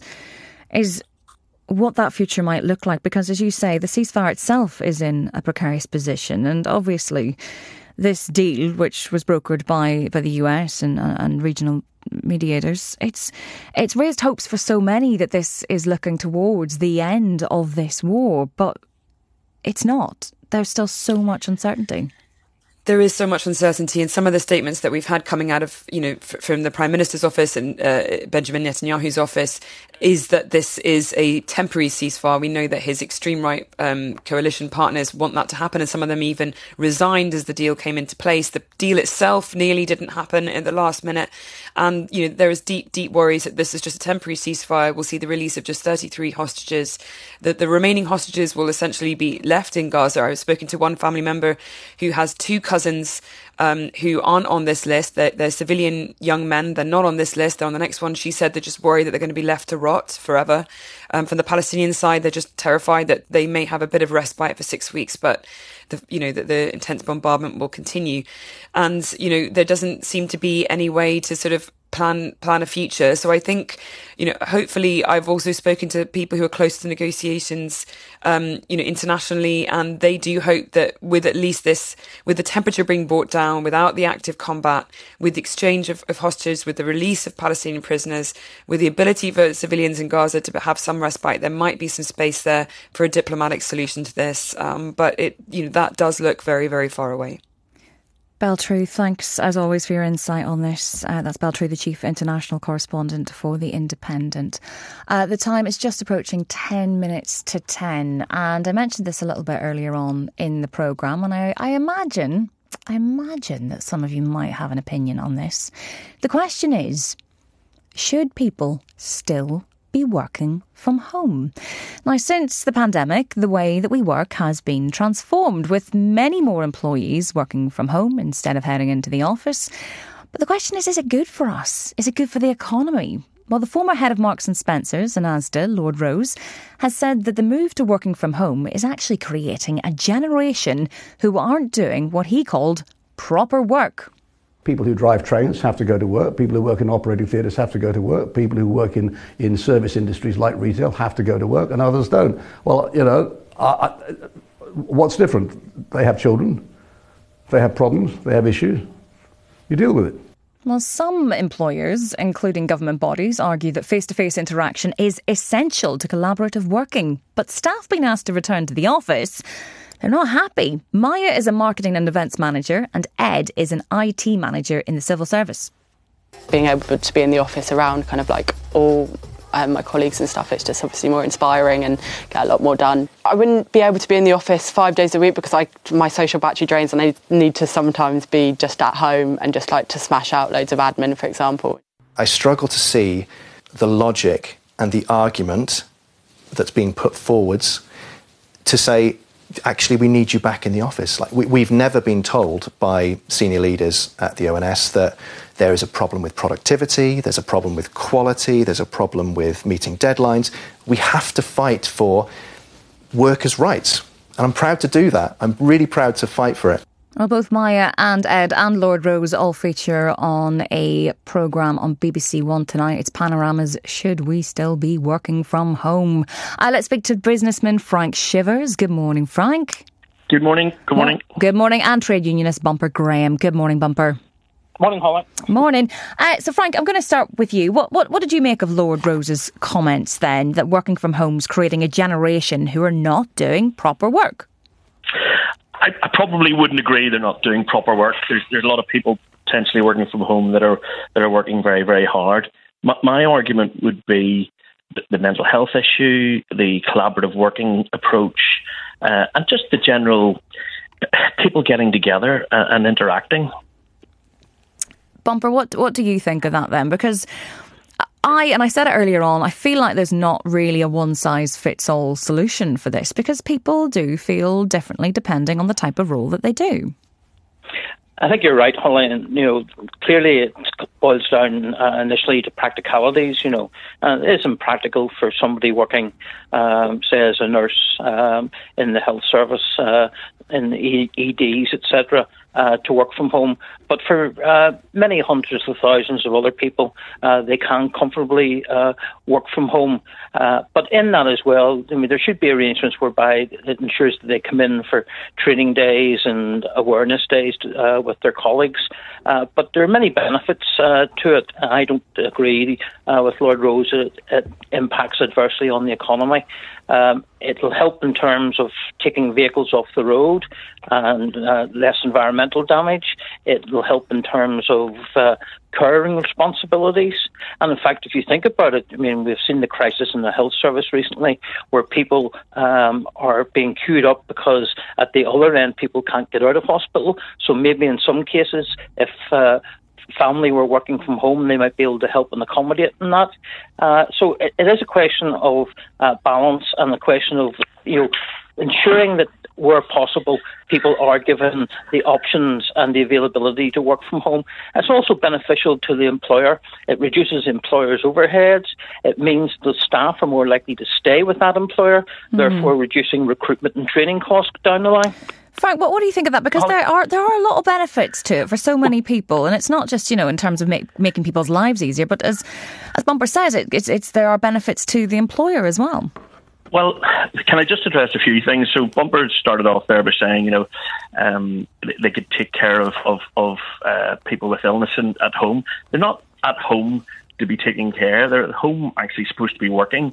is what that future might look like. Because, as you say, the ceasefire itself is in a precarious position. And obviously, this deal, which was brokered by the US and regional mediators, it's raised hopes for so many that this is looking towards the end of this war, but it's not. There's still so much uncertainty. There is so much uncertainty, and some of the statements that we've had coming out of, from the Prime Minister's office and Benjamin Netanyahu's office is that this is a temporary ceasefire. We know that his extreme right coalition partners want that to happen, and some of them even resigned as the deal came into place. The deal itself nearly didn't happen in the last minute, and there is deep worries that this is just a temporary ceasefire. We'll see the release of just 33 hostages. The remaining hostages will essentially be left in Gaza. I've spoken to one family member who has two cousins who aren't on this list. They're civilian young men. They're not on this list. They're on the next one. She said they're just worried that they're going to be left to rot forever. From the Palestinian side, they're just terrified that they may have a bit of respite for 6 weeks, but the intense bombardment will continue. And, there doesn't seem to be any way to sort of plan a future. So I think, hopefully I've also spoken to people who are close to negotiations, internationally, and they do hope that with at least this, with the temperature being brought down, without the active combat, with the exchange of hostages, with the release of Palestinian prisoners, with the ability for civilians in Gaza to have some respite, there might be some space there for a diplomatic solution to this. But that does look very, very far away. Beltru, thanks as always for your insight on this. That's Beltru, the Chief International Correspondent for The Independent. The time is just approaching 10 minutes to 10, and I mentioned this a little bit earlier on in the programme, and I imagine that some of you might have an opinion on this. The question is, should people still be working from home? Now, since the pandemic, the way that we work has been transformed, with many more employees working from home instead of heading into the office. But the question is it good for us? Is it good for the economy? Well, the former head of Marks and Spencer's and Asda, Lord Rose, has said that the move to working from home is actually creating a generation who aren't doing what he called proper work. People who drive trains have to go to work. People who work in operating theatres have to go to work. People who work in service industries like retail have to go to work, and others don't. Well, what's different? They have children. They have problems. They have issues. You deal with it. Well, some employers, including government bodies, argue that face-to-face interaction is essential to collaborative working. But staff being asked to return to the office They're not happy. Maya is a marketing and events manager and Ed is an IT manager in the civil service. Being able to be in the office around kind of like all my colleagues and stuff, it's just obviously more inspiring and get a lot more done. I wouldn't be able to be in the office 5 days a week because my social battery drains and I need to sometimes be just at home and just like to smash out loads of admin, for example. I struggle to see the logic and the argument that's being put forwards to say, actually, we need you back in the office. Like we've never been told by senior leaders at the ONS that there is a problem with productivity, there's a problem with quality, there's a problem with meeting deadlines. We have to fight for workers' rights. And I'm proud to do that. I'm really proud to fight for it. Well, both Maya and Ed and Lord Rose all feature on a programme on BBC One tonight. It's Panorama's Should We Still Be Working From Home? Let's speak to businessman Frank Shivers. Good morning, Frank. Good morning. Good morning. Good morning. And trade unionist Bumper Graham. Good morning, Bumper. Morning, Holly. Morning. So, Frank, I'm going to start with you. What did you make of Lord Rose's comments then, that working from home's creating a generation who are not doing proper work? I probably wouldn't agree they're not doing proper work. There's a lot of people potentially working from home that are working very, very hard. My argument would be the mental health issue, the collaborative working approach, and just the general people getting together and interacting. Bumper, what do you think of that then? Because I said it earlier on, I feel like there's not really a one-size-fits-all solution for this because people do feel differently depending on the type of role that they do. I think you're right, Holly. And, clearly it boils down initially to practicalities. It isn't practical for somebody working, say, as a nurse in the health service, in the EDs, etc., to work from home. But for many hundreds of thousands of other people, they can comfortably work from home. But in that as well, there should be arrangements whereby it ensures that they come in for training days and awareness days with their colleagues. But there are many benefits to it. I don't agree with Lord Rose. It impacts adversely on the economy. It'll help in terms of taking vehicles off the road and less environmental damage. It will help in terms of caring responsibilities. And in fact, if you think about it, we've seen the crisis in the health service recently where people are being queued up because at the other end people can't get out of hospital. So maybe in some cases, if family were working from home, they might be able to help and accommodate in that. So it is a question of balance and a question of ensuring that where possible people are given the options and the availability to work from home. It's also beneficial to the employer. It reduces employers' overheads. It means the staff are more likely to stay with that employer, therefore reducing recruitment and training costs down the line. Frank, what do you think of that? Because there are a lot of benefits to it for so many people, and it's not just in terms of making people's lives easier, but as Bumper says, there are benefits to the employer as well. Well, can I just address a few things? So Bumper started off there by saying, they could take care of people with illness at home. They're not at home to be taking care. They're at home actually supposed to be working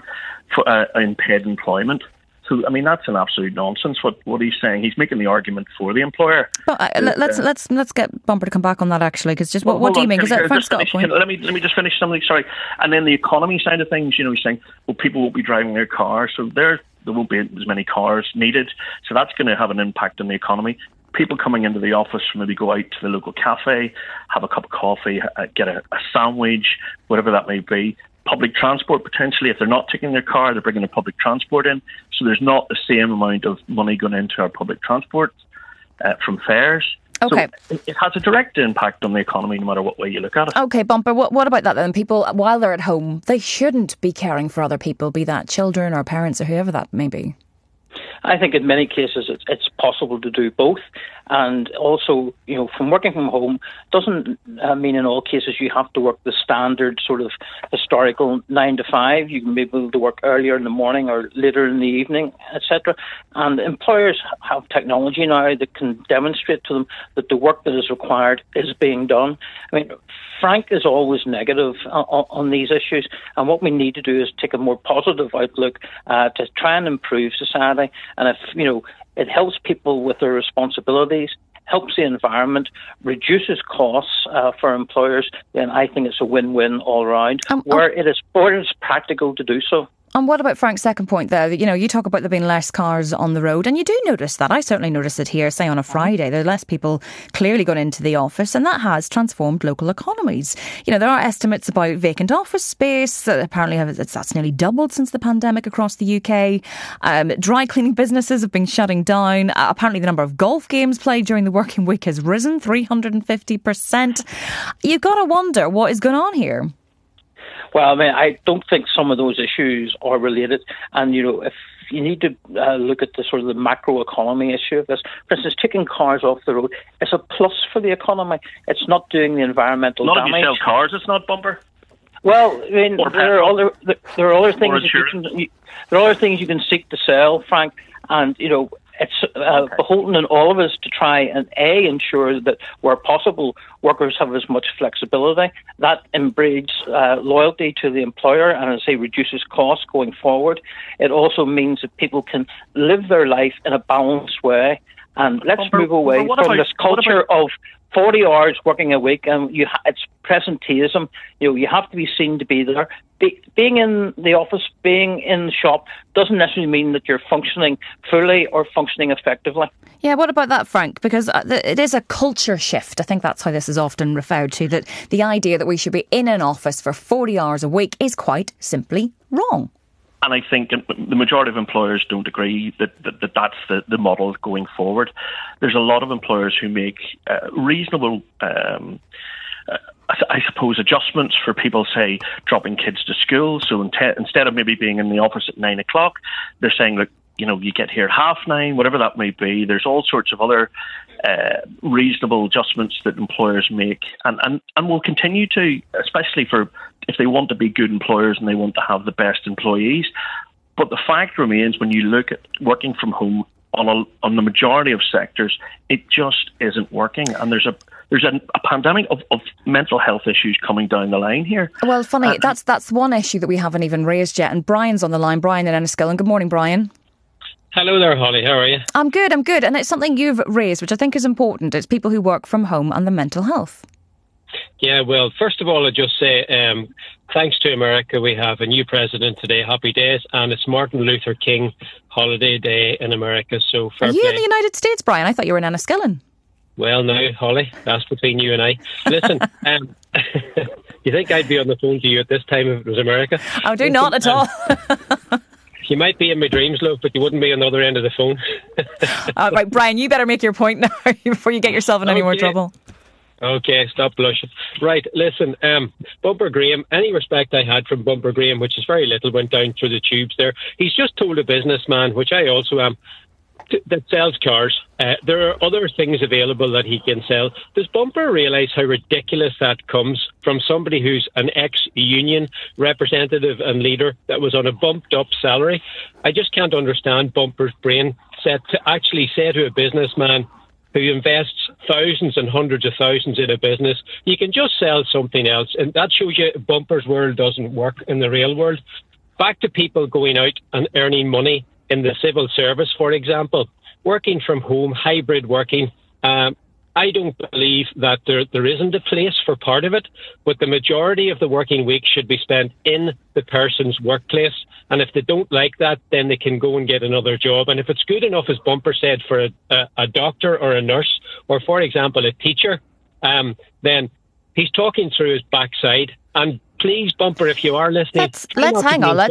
in paid employment. So, that's an absolute nonsense. What he's saying, he's making the argument for the employer. But let's get Bumper to come back on that actually, because what do you mean? Because Frank's got a point. Let me just finish something. Sorry, and then the economy side of things. He's saying, well, people won't be driving their cars, so there won't be as many cars needed. So that's going to have an impact on the economy. People coming into the office, maybe go out to the local cafe, have a cup of coffee, get a sandwich, whatever that may be. Public transport, potentially, if they're not taking their car, they're bringing their public transport in. So there's not the same amount of money going into our public transport from fares. Okay. So it has a direct impact on the economy no matter what way you look at it. Okay, Bumper, what about that then? People, while they're at home, they shouldn't be caring for other people, be that children or parents or whoever that may be. I think in many cases it's possible to do both. And also, from working from home doesn't mean in all cases you have to work the standard sort of historical 9 to 5. You can be able to work earlier in the morning or later in the evening, etc. And employers have technology now that can demonstrate to them that the work that is required is being done. Frank is always negative on these issues, and what we need to do is take a more positive outlook to try and improve society. And it helps people with their responsibilities, helps the environment, reduces costs for employers, then I think it's a win-win all round, where it is practical to do so. And what about Frank's second point there? You know, you talk about there being less cars on the road, and you do notice that. I certainly notice it here, say on a Friday. There are less people clearly going into the office, and that has transformed local economies. You know, there are estimates about vacant office space that apparently that's nearly doubled since the pandemic across the UK. Dry cleaning businesses have been shutting down. Apparently the number of golf games played during the working week has risen 350%. You've got to wonder what is going on here. Well, I mean, I don't think some of those issues are related. And, you know, if you need to look at the sort of the macro economy issue of this, for instance, taking cars off the road, it's a plus for the economy. It's not doing the environmental damage. Not if you sell cars, it's not, Bumper. Well, I mean, there are other things you can seek to sell, Frank, and, you know, it's beholden on all of us to try and ensure that where possible workers have as much flexibility. That embreeds loyalty to the employer and, as I say, reduces costs going forward. It also means that people can live their life in a balanced way. And let's move away from this culture of 40 hours working a week, and it's presenteeism. You know, you have to be seen to be there. Being in the office, being in the shop, doesn't necessarily mean that you're functioning fully or functioning effectively. Yeah, what about that, Frank? Because it is a culture shift. I think that's how this is often referred to, that the idea that we should be in an office for 40 hours a week is quite simply wrong. And I think the majority of employers don't agree that that's the model going forward. There's a lot of employers who make reasonable, I suppose, adjustments for people, say, dropping kids to school. So instead of maybe being in the office at 9 o'clock, they're saying, look, you know, you get here at 9:30, whatever that may be. There's all sorts of other reasonable adjustments that employers make and will continue to, especially for if they want to be good employers and they want to have the best employees. But the fact remains, when you look at working from home on the majority of sectors, it just isn't working. And there's a pandemic of mental health issues coming down the line here. Well, funny, that's one issue that we haven't even raised yet. And Brian's on the line. Brian in Enniskillen. Good morning, Brian. Hello there, Holly. How are you? I'm good. And it's something you've raised, which I think is important. It's people who work from home and the mental health. Yeah, well, first of all, I'd just say thanks to America, we have a new president today. Happy days. And it's Martin Luther King holiday day in America. So fair play. Are you in the United States, Brian? I thought you were in Enniskillen. Well, no, Holly, that's between you and I. Listen, you think I'd be on the phone to you at this time if it was America? I do not at all. You might be in my dreams, love, but you wouldn't be on the other end of the phone. Right, Brian, you better make your point now before you get yourself in any more trouble. Okay, stop blushing. Right, listen, Bumper Graham, any respect I had from Bumper Graham, which is very little, went down through the tubes there. He's just told a businessman, which I also am, that sells cars. There are other things available that he can sell. Does Bumper realise how ridiculous that comes from somebody who's an ex-union representative and leader that was on a bumped-up salary? I just can't understand Bumper's brain set to actually say to a businessman who invests thousands and hundreds of thousands in a business, you can just sell something else. And that shows you Bumper's world doesn't work in the real world. Back to people going out and earning money in the civil service, for example, working from home, hybrid working. I don't believe that there isn't a place for part of it, but the majority of the working week should be spent in the person's workplace. And if they don't like that, then they can go and get another job. And if it's good enough, as Bumper said, for a doctor or a nurse, or, for example, a teacher, then he's talking through his backside. And please, Bumper, if you are listening, let's hang on.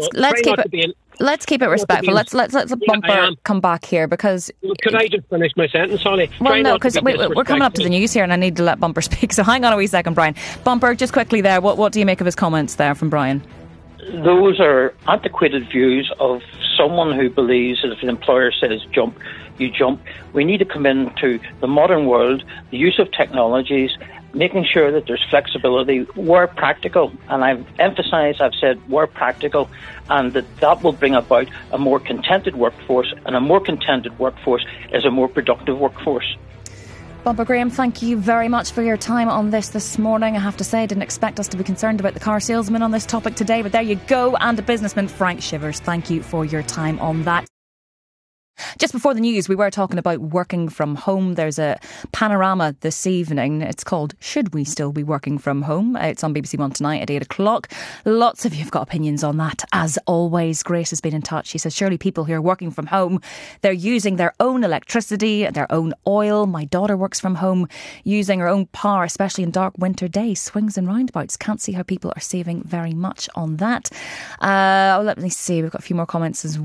Let's keep it respectful. Let's Bumper come back here because. Could I just finish my sentence, Holly? Well, no, because we're coming up to the news here, and I need to let Bumper speak. So hang on a wee second, Brian. Bumper, just quickly there. What do you make of his comments there from Brian? Those are antiquated views of someone who believes that if an employer says jump, you jump. We need to come into the modern world, the use of technologies, making sure that there's flexibility where practical. And I've said where practical, and that will bring about a more contented workforce, and a more contented workforce is a more productive workforce. Bumper Graham, thank you very much for your time on this morning. I have to say, I didn't expect us to be concerned about the car salesman on this topic today, but there you go. And the businessman, Frank Shivers, thank you for your time on that. Just before the news, we were talking about working from home. There's a panorama this evening. It's called Should We Still Be Working From Home? It's on BBC One tonight at 8 o'clock. Lots of you have got opinions on that. As always, Grace has been in touch. She says, surely people who are working from home, they're using their own electricity, their own oil. My daughter works from home using her own power, especially in dark winter days. Swings and roundabouts. Can't see how people are saving very much on that. Let me see. We've got a few more comments as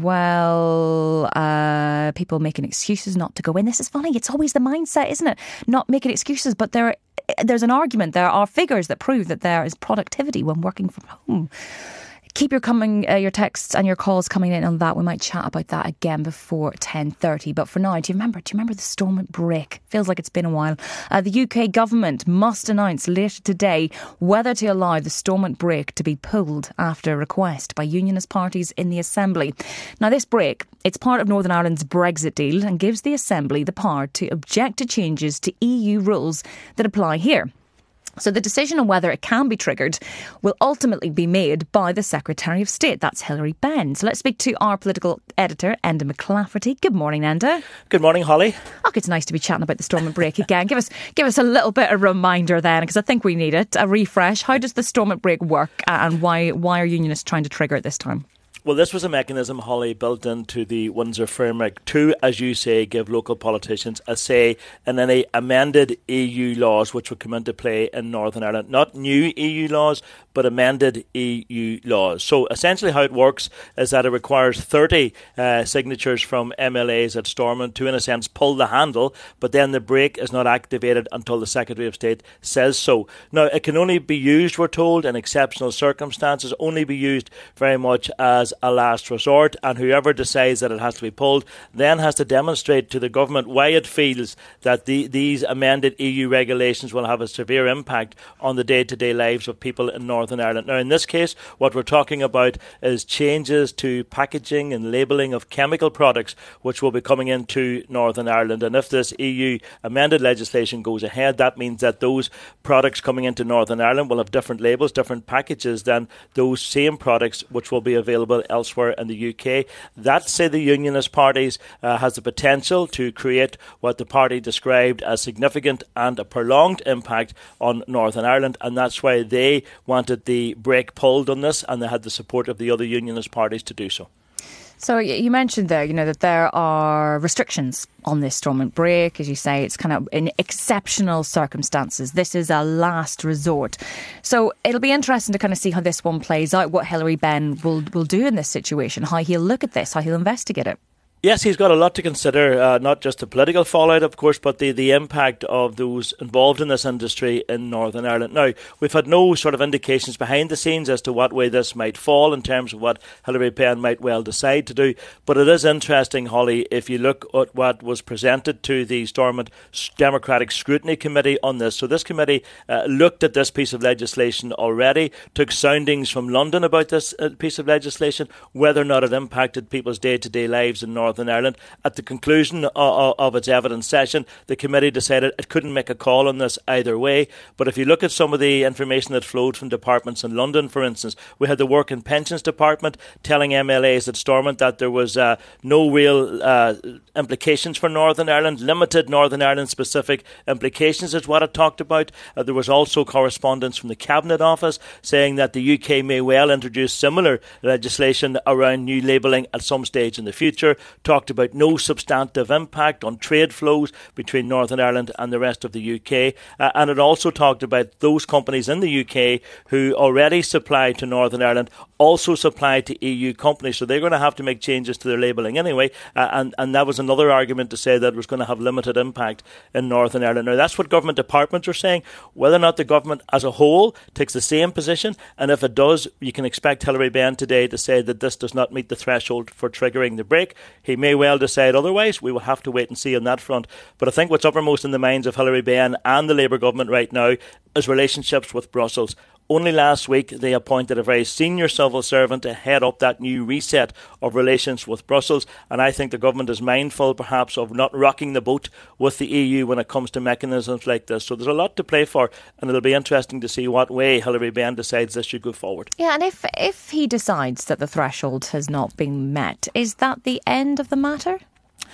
well. People making excuses not to go in. This is funny. It's always the mindset, isn't it? Not making excuses, but there's an argument. There are figures that prove that there is productivity when working from home. Keep your texts and your calls coming in on that. We might chat about that again before 10:30. But for now, do you remember the Stormont break? Feels like it's been a while. The UK government must announce later today whether to allow the Stormont break to be pulled after a request by unionist parties in the Assembly. Now, this break, it's part of Northern Ireland's Brexit deal and gives the Assembly the power to object to changes to EU rules that apply here. So the decision on whether it can be triggered will ultimately be made by the Secretary of State. That's Hilary Benn. So let's speak to our political editor, Enda McClafferty. Good morning, Enda. Good morning, Holly. Oh, it's nice to be chatting about the Stormont break again. Give us a little bit of a reminder then, because I think we need it. A refresh. How does the Stormont break work, and why are unionists trying to trigger it this time? Well, this was a mechanism, Holly, built into the Windsor Framework to, as you say, give local politicians a say in any amended EU laws which would come into play in Northern Ireland. Not new EU laws, but amended EU laws. So essentially how it works is that it requires 30 signatures from MLAs at Stormont to, in a sense, pull the handle, but then the brake is not activated until the Secretary of State says so. Now, it can only be used, we're told, in exceptional circumstances, only be used very much as a last resort, and whoever decides that it has to be pulled then has to demonstrate to the government why it feels that these amended EU regulations will have a severe impact on the day-to-day lives of people in Northern Ireland. Now, in this case, what we're talking about is changes to packaging and labelling of chemical products which will be coming into Northern Ireland, and if this EU amended legislation goes ahead, that means that those products coming into Northern Ireland will have different labels, different packages than those same products which will be available elsewhere in the UK. That, say the unionist parties, has the potential to create what the party described as significant and a prolonged impact on Northern Ireland, and that's why they wanted the brake pulled on this, and they had the support of the other unionist parties to do so. So you mentioned there, that there are restrictions on this Stormont break. As you say, it's kind of in exceptional circumstances. This is a last resort. So it'll be interesting to kind of see how this one plays out, what Hilary Benn will do in this situation, how he'll look at this, how he'll investigate it. Yes, he's got a lot to consider, not just the political fallout, of course, but the impact of those involved in this industry in Northern Ireland. Now, we've had no sort of indications behind the scenes as to what way this might fall in terms of what Hilary Benn might well decide to do, but it is interesting, Holly, if you look at what was presented to the Stormont Democratic Scrutiny Committee on this. So this committee looked at this piece of legislation already, took soundings from London about this piece of legislation, whether or not it impacted people's day-to-day lives in Northern Ireland. At the conclusion of its evidence session, the committee decided it couldn't make a call on this either way. But if you look at some of the information that flowed from departments in London, for instance, we had the Work and Pensions Department telling MLAs at Stormont that there was no real implications for Northern Ireland, limited Northern Ireland specific implications is what it talked about. There was also correspondence from the Cabinet Office saying that the UK may well introduce similar legislation around new labelling at some stage in the future. Talked about no substantive impact on trade flows between Northern Ireland and the rest of the UK. And it also talked about those companies in the UK who already supply to Northern Ireland also supply to EU companies. So they're going to have to make changes to their labelling anyway. And that was another argument to say that it was going to have limited impact in Northern Ireland. Now, that's what government departments are saying. Whether or not the government as a whole takes the same position, and if it does, you can expect Hilary Benn today to say that this does not meet the threshold for triggering the brake. He may well decide otherwise. We will have to wait and see on that front. But I think what's uppermost in the minds of Hilary Benn and the Labour government right now is relationships with Brussels. Only last week they appointed a very senior civil servant to head up that new reset of relations with Brussels, and I think the government is mindful perhaps of not rocking the boat with the EU when it comes to mechanisms like this. So there's a lot to play for, and it'll be interesting to see what way Hilary Benn decides this should go forward. Yeah, and if he decides that the threshold has not been met, is that the end of the matter?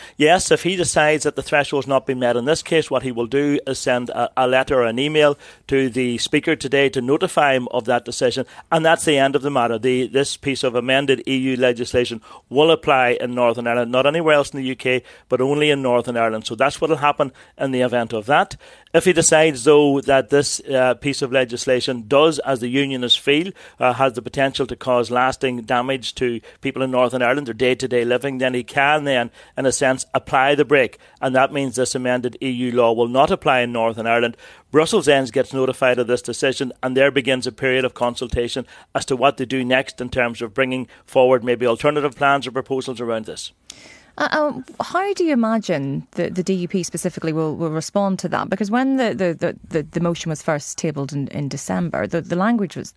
Yes, if he decides that the threshold has not been met in this case, what he will do is send a letter or an email to the Speaker today to notify him of that decision, and that's the end of the matter. This piece of amended EU legislation will apply in Northern Ireland, not anywhere else in the UK, but only in Northern Ireland. So that's what will happen in the event of that. If he decides, though, that this piece of legislation does, as the unionists feel, has the potential to cause lasting damage to people in Northern Ireland, their day-to-day living, then he can then, in a sense, apply the brake. And that means this amended EU law will not apply in Northern Ireland. Brussels ends gets notified of this decision, and there begins a period of consultation as to what to do next in terms of bringing forward maybe alternative plans or proposals around this. How do you imagine the DUP specifically will respond to that? Because when the motion was first tabled in December, the language was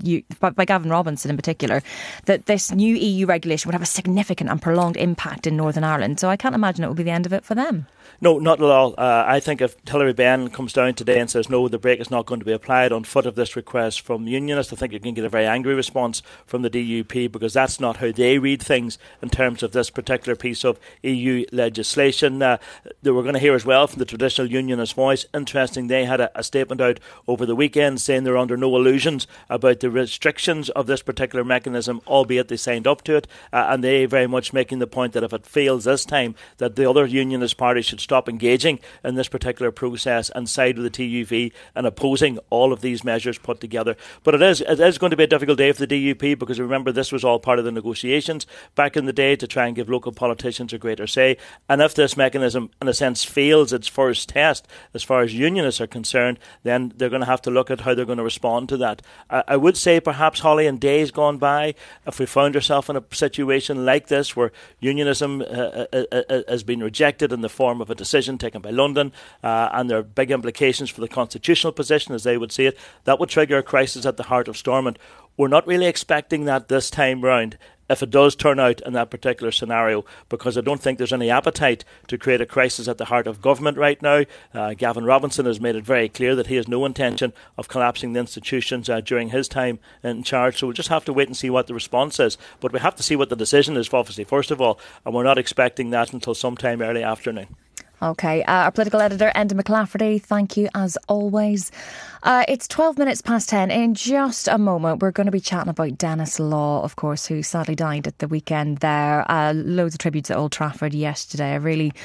by Gavin Robinson in particular, that this new EU regulation would have a significant and prolonged impact in Northern Ireland. So I can't imagine it will be the end of it for them. No, not at all. I think if Hilary Benn comes down today and says, no, the brake is not going to be applied on foot of this request from the unionists, I think you can get a very angry response from the DUP, because that's not how they read things in terms of this particular piece of EU legislation. They were going to hear as well from the traditional unionist voice. Interesting, they had a statement out over the weekend saying they're under no illusions about the restrictions of this particular mechanism, albeit they signed up to it, and they very much making the point that if it fails this time, that the other unionist parties should stop engaging in this particular process and side with the TUV and opposing all of these measures put together. But it is going to be a difficult day for the DUP, because remember, this was all part of the negotiations back in the day to try and give local politicians a greater say. And if this mechanism, in a sense, fails its first test as far as unionists are concerned, then they're going to have to look at how they're going to respond to that. I would say perhaps, Holly, in days gone by, if we found ourselves in a situation like this where unionism has been rejected in the form of a decision taken by London, and there are big implications for the constitutional position, as they would see it, that would trigger a crisis at the heart of Stormont. We're not really expecting that this time round, if it does turn out in that particular scenario, because I don't think there's any appetite to create a crisis at the heart of government right now. Gavin Robinson has made it very clear that he has no intention of collapsing the institutions during his time in charge, so we'll just have to wait and see what the response is. But we have to see what the decision is, obviously, first of all, and we're not expecting that until sometime early afternoon. OK, our political editor, Enda McClafferty, thank you as always. It's 12 minutes past 10. In just a moment, we're going to be chatting about Denis Law, of course, who sadly died at the weekend there. Loads of tributes at Old Trafford yesterday.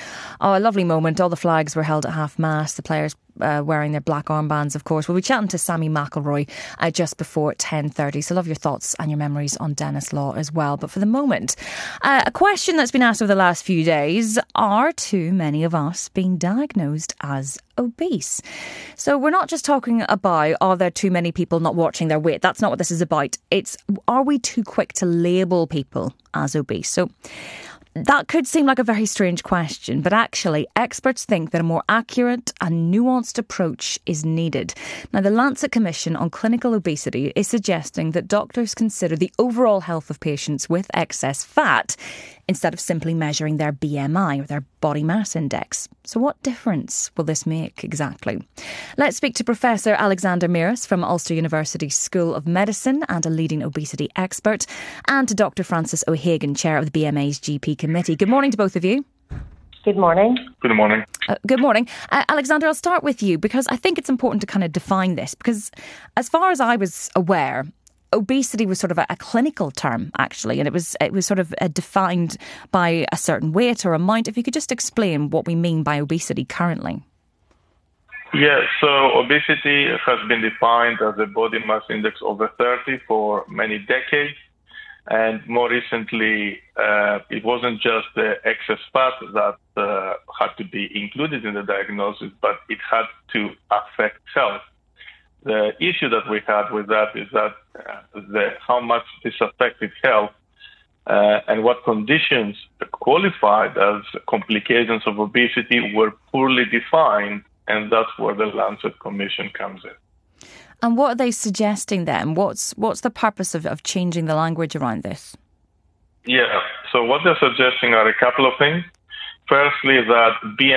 A lovely moment. All the flags were held at half-mast. The players wearing their black armbands, of course. We'll be chatting to Sammy McElroy just before 10:30. So love your thoughts and your memories on Denis Law as well. But for the moment, a question that's been asked over the last few days: are too many of us being diagnosed as obese? So we're not just talking about, are there too many people not watching their weight? That's not what this is about. It's, are we too quick to label people as obese? So that could seem like a very strange question, but actually experts think that a more accurate and nuanced approach is needed. Now, the Lancet Commission on Clinical Obesity is suggesting that doctors consider the overall health of patients with excess fat instead of simply measuring their BMI or their body mass index. So what difference will this make exactly? Let's speak to Professor Alexander Miras from Ulster University School of Medicine and a leading obesity expert, and to Dr. Frances O'Hagan, Chair of the BMA's GP Committee. Good morning to both of you. Good morning. Good morning. Good morning. Alexander, I'll start with you, because I think it's important to kind of define this, because as far as I was aware, obesity was sort of a clinical term, actually, and it was sort of defined by a certain weight or amount. If you could just explain what we mean by obesity currently. Yeah, so obesity has been defined as a body mass index over 30 for many decades. And more recently, it wasn't just the excess fat that had to be included in the diagnosis, but it had to affect health. The issue that we had with that is that how much this affected health and what conditions qualified as complications of obesity were poorly defined, and that's where the Lancet Commission comes in. And what are they suggesting then? What's the purpose of changing the language around this? Yeah, so what they're suggesting are a couple of things. Firstly, that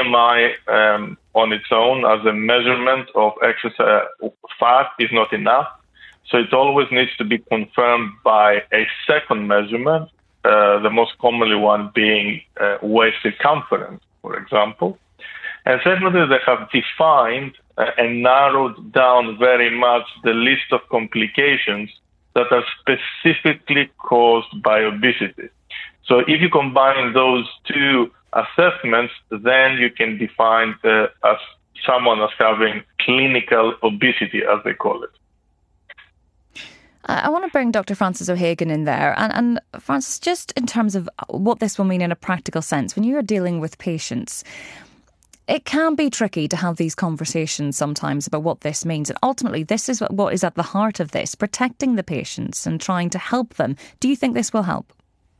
BMI on its own as a measurement of excess fat is not enough. So it always needs to be confirmed by a second measurement, the most commonly one being waist circumference, for example. And secondly, they have defined and narrowed down very much the list of complications that are specifically caused by obesity. So if you combine those two assessments, then you can define as someone as having clinical obesity, as they call it. I want to bring Dr. Frances O'Hagan in there. And Frances, just in terms of what this will mean in a practical sense, when you're dealing with patients, it can be tricky to have these conversations sometimes about what this means. And ultimately, this is what is at the heart of this, protecting the patients and trying to help them. Do you think this will help?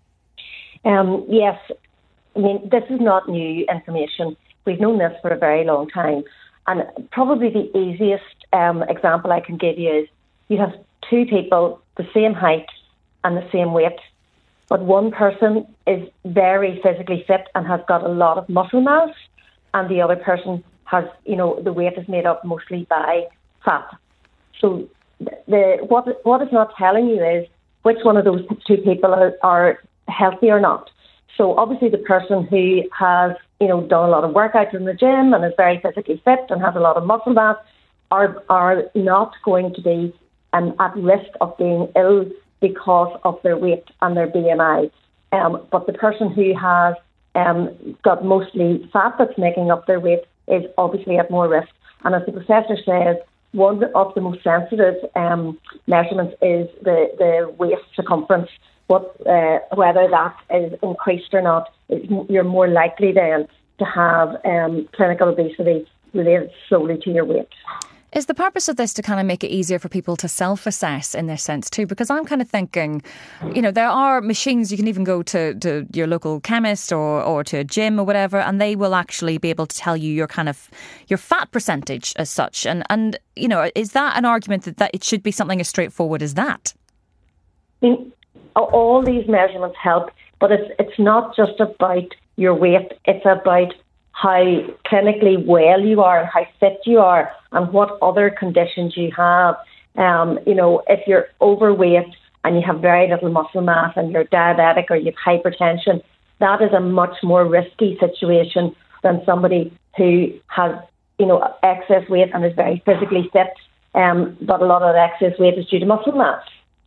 Yes. I mean, this is not new information. We've known this for a very long time. And probably the easiest example I can give you is you have two people, the same height and the same weight, but one person is very physically fit and has got a lot of muscle mass, and the other person has, the weight is made up mostly by fat. So what it's not telling you is which one of those two people are healthy or not. So obviously the person who has, done a lot of workouts in the gym and is very physically fit and has a lot of muscle mass are not going to be at risk of being ill because of their weight and their BMI. But the person who has got mostly fat that's making up their weight is obviously at more risk. And as the professor says, one of the most sensitive measurements is the waist circumference. Whether that is increased or not, you're more likely then to have clinical obesity related solely to your weight. Is the purpose of this to kind of make it easier for people to self-assess in this sense too? Because I'm kind of thinking, there are machines, you can even go to your local chemist or to a gym or whatever, and they will actually be able to tell you your fat percentage as such. And is that an argument that it should be something as straightforward as that? I mean, all these measurements help, but it's not just about your weight, it's about how clinically well you are, how fit you are, and what other conditions you have. If you're overweight and you have very little muscle mass and you're diabetic or you have hypertension, that is a much more risky situation than somebody who has, excess weight and is very physically fit, but a lot of that excess weight is due to muscle mass.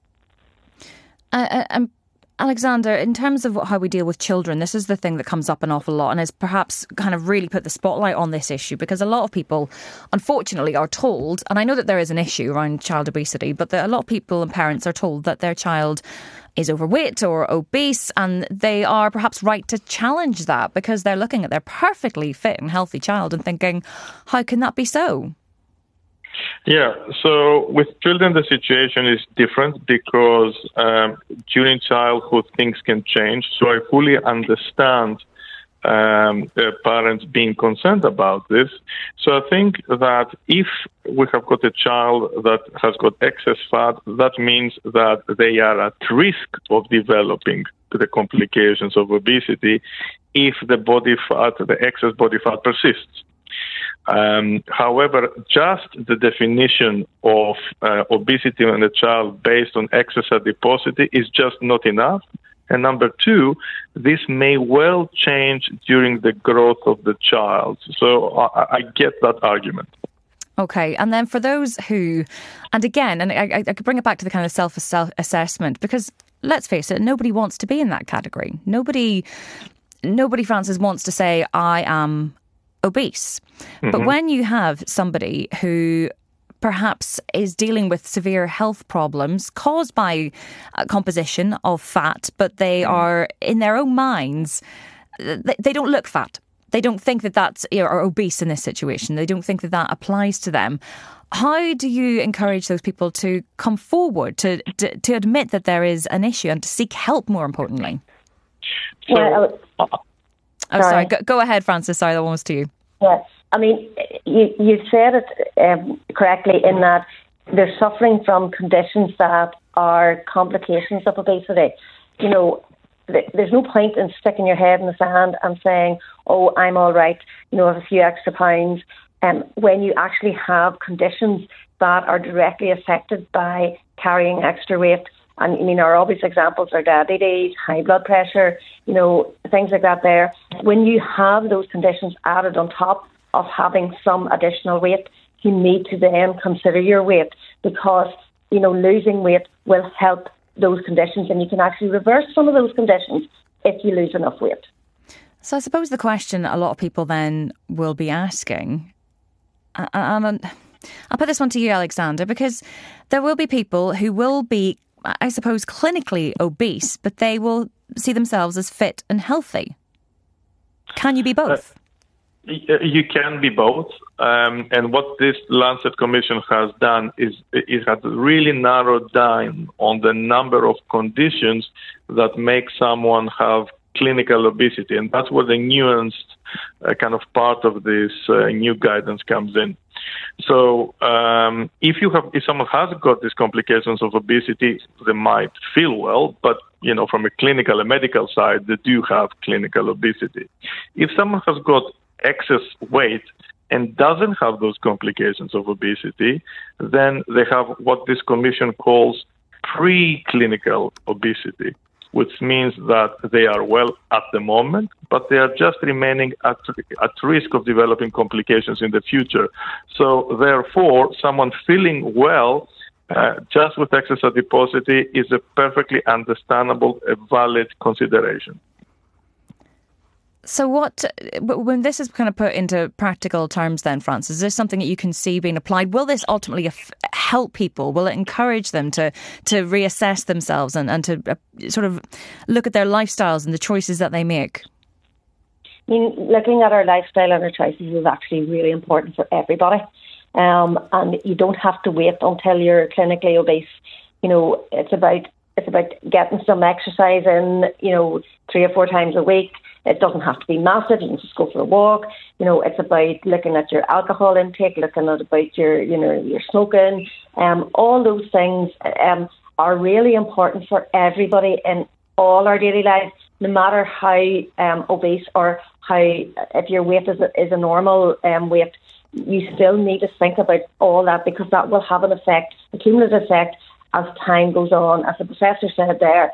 Alexander, in terms of how we deal with children, this is the thing that comes up an awful lot and has perhaps kind of really put the spotlight on this issue, because a lot of people, unfortunately, are told, and I know that there is an issue around child obesity, but a lot of people and parents are told that their child is overweight or obese, and they are perhaps right to challenge that because they're looking at their perfectly fit and healthy child and thinking, how can that be so? Yeah, so with children, the situation is different because during childhood, things can change. So I fully understand parents being concerned about this. So I think that if we have got a child that has got excess fat, that means that they are at risk of developing the complications of obesity if the excess body fat persists. However, just the definition of obesity in a child based on excess adiposity is just not enough. And number two, this may well change during the growth of the child. So I get that argument. Okay, and then for those who, and again, and I could bring it back to the kind of self-assessment, because let's face it, nobody wants to be in that category. Nobody, Frances, wants to say, I am obese. Mm-hmm. But when you have somebody who perhaps is dealing with severe health problems caused by composition of fat, but they are, in their own minds, they don't look fat. They don't think that that's, are obese in this situation. They don't think that that applies to them. How do you encourage those people to come forward, to admit that there is an issue and to seek help, more importantly? Sorry. Go ahead, Frances. Sorry, that one was to you. Yes. I mean, you said it correctly in that they're suffering from conditions that are complications of obesity. There's no point in sticking your head in the sand and saying, oh, I'm all right, I have a few extra pounds. When you actually have conditions that are directly affected by carrying extra weight And I mean, our obvious examples are diabetes, high blood pressure, things like that there. When you have those conditions added on top of having some additional weight, you need to then consider your weight, because, losing weight will help those conditions, and you can actually reverse some of those conditions if you lose enough weight. So I suppose the question a lot of people then will be asking, and I'll put this one to you, Alexander, because there will be people who will be, I suppose, clinically obese, but they will see themselves as fit and healthy. Can you be both? You can be both. And what this Lancet Commission has done is it has really narrowed down on the number of conditions that make someone have clinical obesity. And that's where the nuanced kind of part of this new guidance comes in. So if someone has got these complications of obesity, they might feel well, but from a clinical and medical side, they do have clinical obesity. If someone has got excess weight and doesn't have those complications of obesity, then they have what this commission calls preclinical obesity, which means that they are well at the moment, but they are just remaining at risk of developing complications in the future. So therefore, someone feeling well just with excess adiposity is a perfectly understandable, a valid consideration. So when this is kind of put into practical terms then, Francis, is this something that you can see being applied? Will this ultimately help people? Will it encourage them to reassess themselves and to sort of look at their lifestyles and the choices that they make? I mean, looking at our lifestyle and our choices is actually really important for everybody. And you don't have to wait until you're clinically obese. It's about getting some exercise in, 3 or 4 times a week. It doesn't have to be massive. You can just go for a walk. It's about looking at your alcohol intake, looking at about your smoking. All those things are really important for everybody in all our daily lives, no matter how obese or if your weight is a normal weight. You still need to think about all that, because that will have a cumulative effect as time goes on. As the professor said there,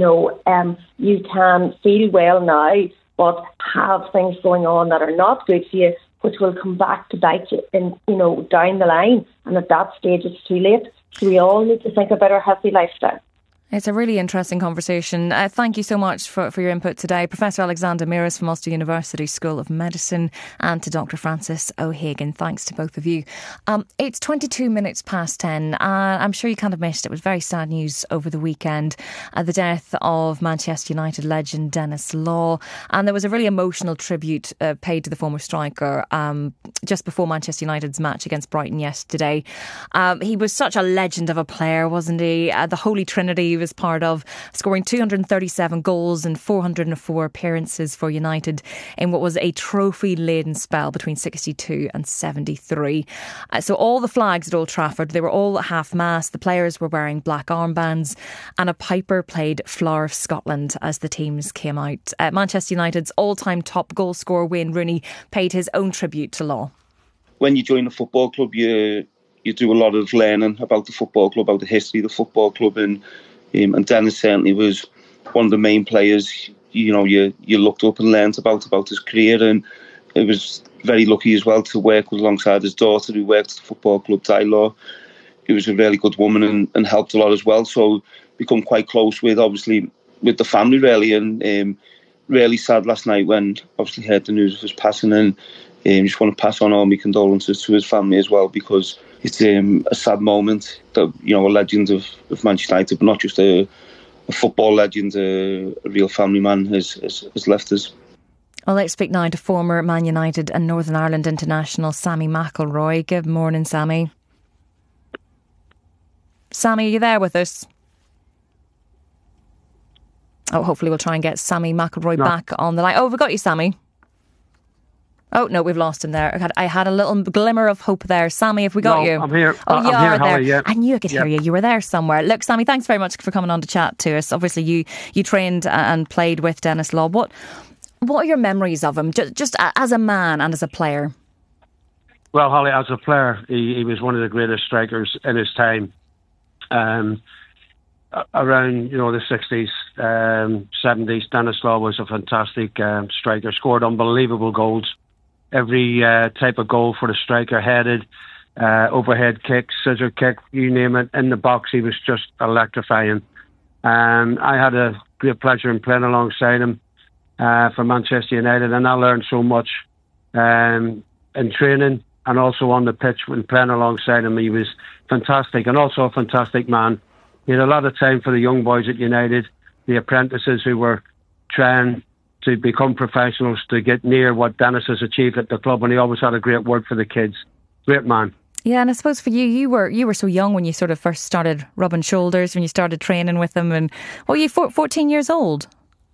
you can feel well now, but have things going on that are not good for you, which will come back to bite you down the line. And at that stage, it's too late. So we all need to think about our healthy lifestyle. It's a really interesting conversation. Thank you so much for your input today. Professor Alexander Meares from Ulster University School of Medicine, and to Dr. Francis O'Hagan. Thanks to both of you. It's 22 minutes past 10. I'm sure you kind of missed it. It was very sad news over the weekend. The death of Manchester United legend Denis Law. And there was a really emotional tribute paid to the former striker just before Manchester United's match against Brighton yesterday. He was such a legend of a player, wasn't he? The Holy Trinity was part of, scoring 237 goals and 404 appearances for United in what was a trophy-laden spell between 62 and 73. So all the flags at Old Trafford, they were all at half-mast. The players were wearing black armbands, and a piper played Flower of Scotland as the teams came out. Manchester United's all-time top goal scorer Wayne Rooney paid his own tribute to Law. When you join a football club, you do a lot of learning about the football club, about the history of the football club, and Denis certainly was one of the main players. You looked up and learnt about his career, and it was very lucky as well to work alongside his daughter, who worked at the football club, Di Law. She was a really good woman and helped a lot as well. So become quite close with the family really, and really sad last night when obviously heard the news of his passing, and just want to pass on all my condolences to his family as well, because it's a sad moment that, a legend of Manchester United, but not just a football legend, a real family man has left us. Well, let's speak now to former Man United and Northern Ireland international Sammy McIlroy. Good morning, Sammy. Sammy, are you there with us? Oh, hopefully we'll try and get Sammy McIlroy back on the line. Oh, we got you, Sammy. Oh, no, we've lost him there. I had a little glimmer of hope there. Sammy, have we got you? I'm here. Oh, you are there. Holly, yeah. I knew I could hear you. You were there somewhere. Look, Sammy, thanks very much for coming on to chat to us. Obviously, you trained and played with Denis Law. What are your memories of him, just as a man and as a player? Well, Holly, as a player, he was one of the greatest strikers in his time. around the 60s, 70s, Denis Law was a fantastic striker, scored unbelievable goals. Every type of goal for the striker, headed, overhead kick, scissor kick, you name it, in the box, he was just electrifying. I had a great pleasure in playing alongside him for Manchester United, and I learned so much in training and also on the pitch when playing alongside him. He was fantastic, and also a fantastic man. He had a lot of time for the young boys at United, the apprentices who were trying to become professionals, to get near what Denis has achieved at the club, and he always had a great word for the kids. Great man. Yeah, and I suppose for you, you were so young when you sort of first started rubbing shoulders, when you started training with him, and what were you, 14 years old?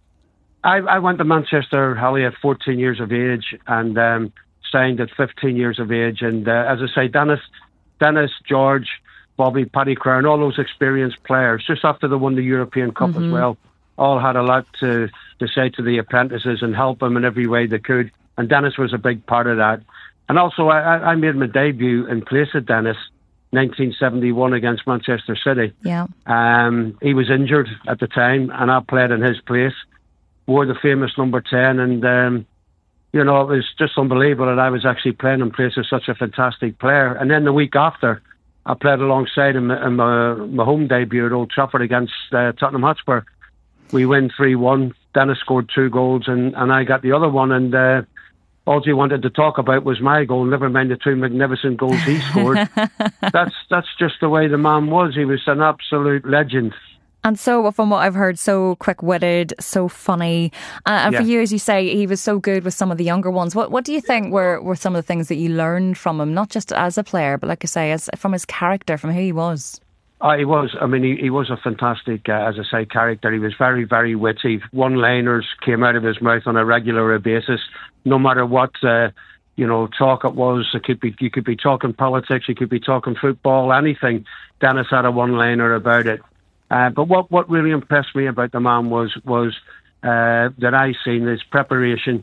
I went to Manchester, Holly, at 14 years of age, and signed at 15 years of age. And as I say, Denis, George, Bobby, Paddy Crown, all those experienced players, just after they won the European Cup as well, all had a lot to say to the apprentices and help them in every way they could. And Denis was a big part of that. And also, I made my debut in place of Denis, 1971 against Manchester City. Yeah. He was injured at the time, and I played in his place, wore the famous number 10, and it was just unbelievable that I was actually playing in place of such a fantastic player. And then the week after, I played alongside him in my home debut at Old Trafford against Tottenham Hotspur. We win 3-1. Denis scored 2 goals, and I got the other one. And all he wanted to talk about was my goal, never mind the 2 magnificent goals he scored. That's just the way the man was. He was an absolute legend. And so, from what I've heard, so quick-witted, so funny. And for you, as you say, he was so good with some of the younger ones. What do you think were some of the things that you learned from him, not just as a player, but like I say, from his character, from who he was? He was. I mean, he was a fantastic, as I say, character. He was very, very witty. One-liners came out of his mouth on a regular basis, no matter what talk it was. You could be talking politics, you could be talking football, anything. Denis had a one-liner about it. But what really impressed me about the man was that I seen his preparation.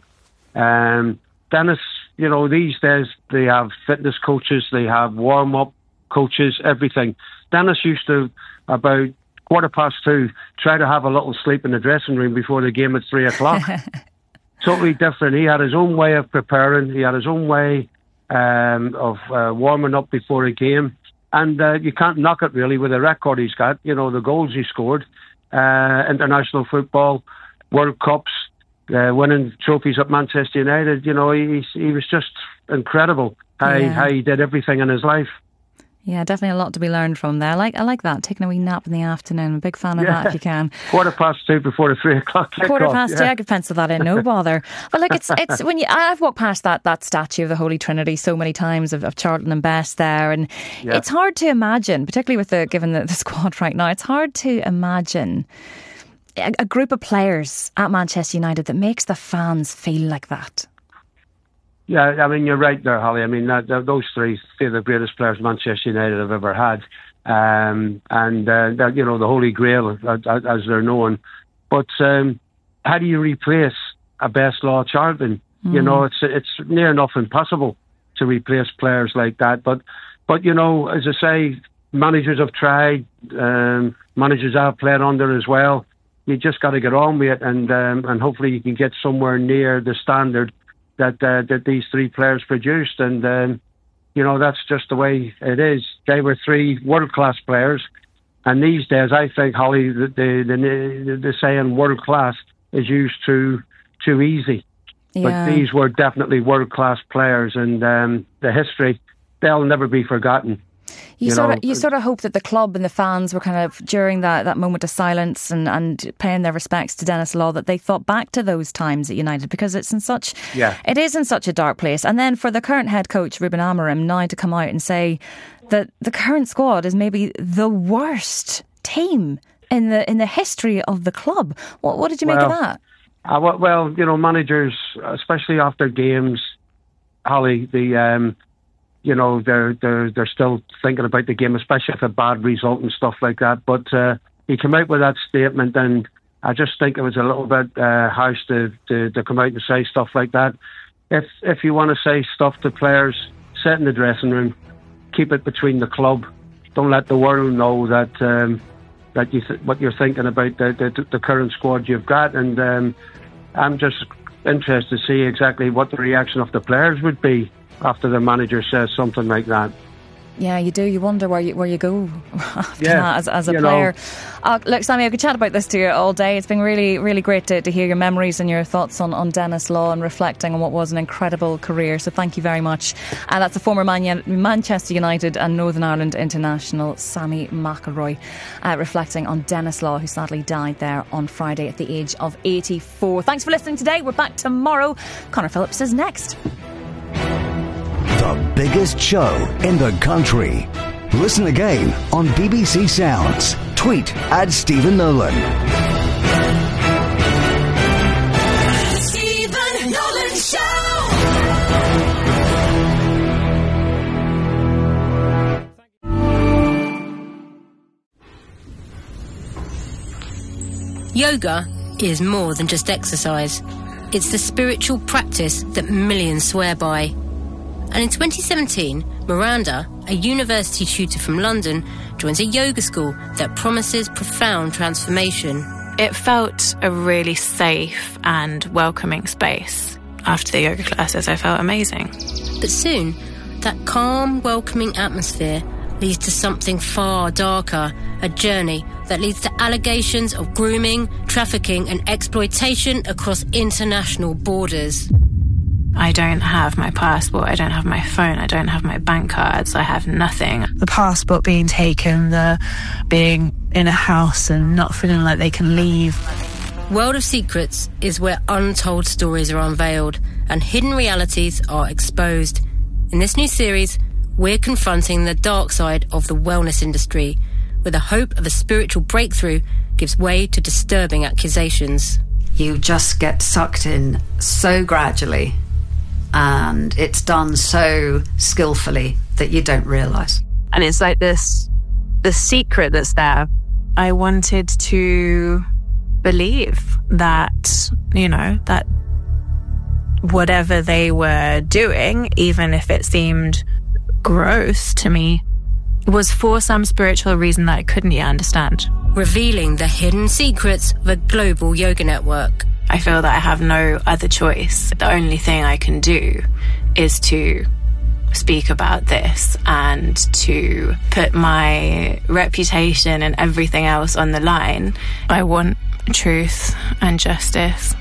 Denis, these days they have fitness coaches, they have warm-up coaches, everything. Denis used to, about 2:15, try to have a little sleep in the dressing room before the game at 3:00. Totally different. He had his own way of preparing. He had his own way of warming up before a game. And you can't knock it, really, with the record he's got. The goals he scored, international football, World Cups, winning trophies at Manchester United. He was just incredible how he did everything in his life. Yeah, definitely a lot to be learned from there. I like that, taking a wee nap in the afternoon. I'm a big fan of that if you can. 2:15 before the 3:00 kickoff. 2:15, I could pencil that in, no bother. But look, it's when I've walked past that statue of the Holy Trinity so many times of Charlton and Best there, and it's hard to imagine, particularly with given the squad right now, it's hard to imagine a group of players at Manchester United that makes the fans feel like that. Yeah, I mean, you're right there, Holly. I mean, those three are the greatest players Manchester United have ever had. The Holy Grail, as they're known. But how do you replace a Best Law Charlton? It's near enough impossible to replace players like that. But as I say, managers have tried, managers I've played under as well. You just got to get on with it, and hopefully you can get somewhere near the standard that these three players produced, and that's just the way it is. They were 3 world-class players, and these days I think, Holly, the saying world class is used too easy. But these were definitely world-class players, and the history, they'll never be forgotten. You sort of hope that the club and the fans were kind of, during that moment of silence and paying their respects to Denis Law, that they thought back to those times at United, because it is in such a dark place. And then for the current head coach, Ruben Amorim, now to come out and say that the current squad is maybe the worst team in the history of the club. What did you make of that? Managers, especially after games, Holly, they're still thinking about the game, especially if a bad result and stuff like that. But he came out with that statement, and I just think it was a little bit harsh to come out and say stuff like that. If you want to say stuff to players, sit in the dressing room, keep it between the club. Don't let the world know that that what you're thinking about the current squad you've got, and I'm just interested to see exactly what the reaction of the players would be after the manager says something like that. Yeah, you do. You wonder where you go after that as a player. Look, Sammy, I could chat about this to you all day. It's been really, really great to hear your memories and your thoughts on Denis Law and reflecting on what was an incredible career. So thank you very much. That's the former Manchester United and Northern Ireland international Sammy McIlroy reflecting on Denis Law, who sadly died there on Friday at the age of 84. Thanks for listening today. We're back tomorrow. Connor Phillips is next. The biggest show in the country. Listen again on BBC Sounds. Tweet @Stephen Nolan. Stephen Nolan Show. Yoga is more than just exercise. It's the spiritual practice that millions swear by. And in 2017, Miranda, a university tutor from London, joins a yoga school that promises profound transformation. It felt a really safe and welcoming space. After the yoga classes, I felt amazing. But soon, that calm, welcoming atmosphere leads to something far darker, a journey that leads to allegations of grooming, trafficking and exploitation across international borders. I don't have my passport, I don't have my phone, I don't have my bank cards, I have nothing. The passport being taken, the being in a house and not feeling like they can leave. World of Secrets is where untold stories are unveiled and hidden realities are exposed. In this new series, we're confronting the dark side of the wellness industry, where the hope of a spiritual breakthrough gives way to disturbing accusations. You just get sucked in so gradually, and it's done so skillfully that you don't realise. And it's like the secret that's there. I wanted to believe that, that whatever they were doing, even if it seemed gross to me, was for some spiritual reason that I couldn't yet understand. Revealing the hidden secrets of a global yoga network. I feel that I have no other choice. The only thing I can do is to speak about this and to put my reputation and everything else on the line. I want truth and justice,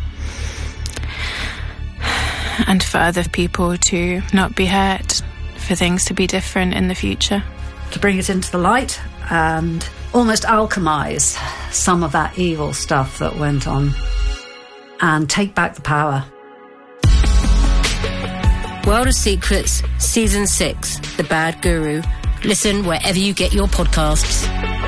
and for other people to not be hurt, for things to be different in the future. To bring it into the light and almost alchemise some of that evil stuff that went on and take back the power. World of Secrets, Season 6, The Bad Guru. Listen wherever you get your podcasts.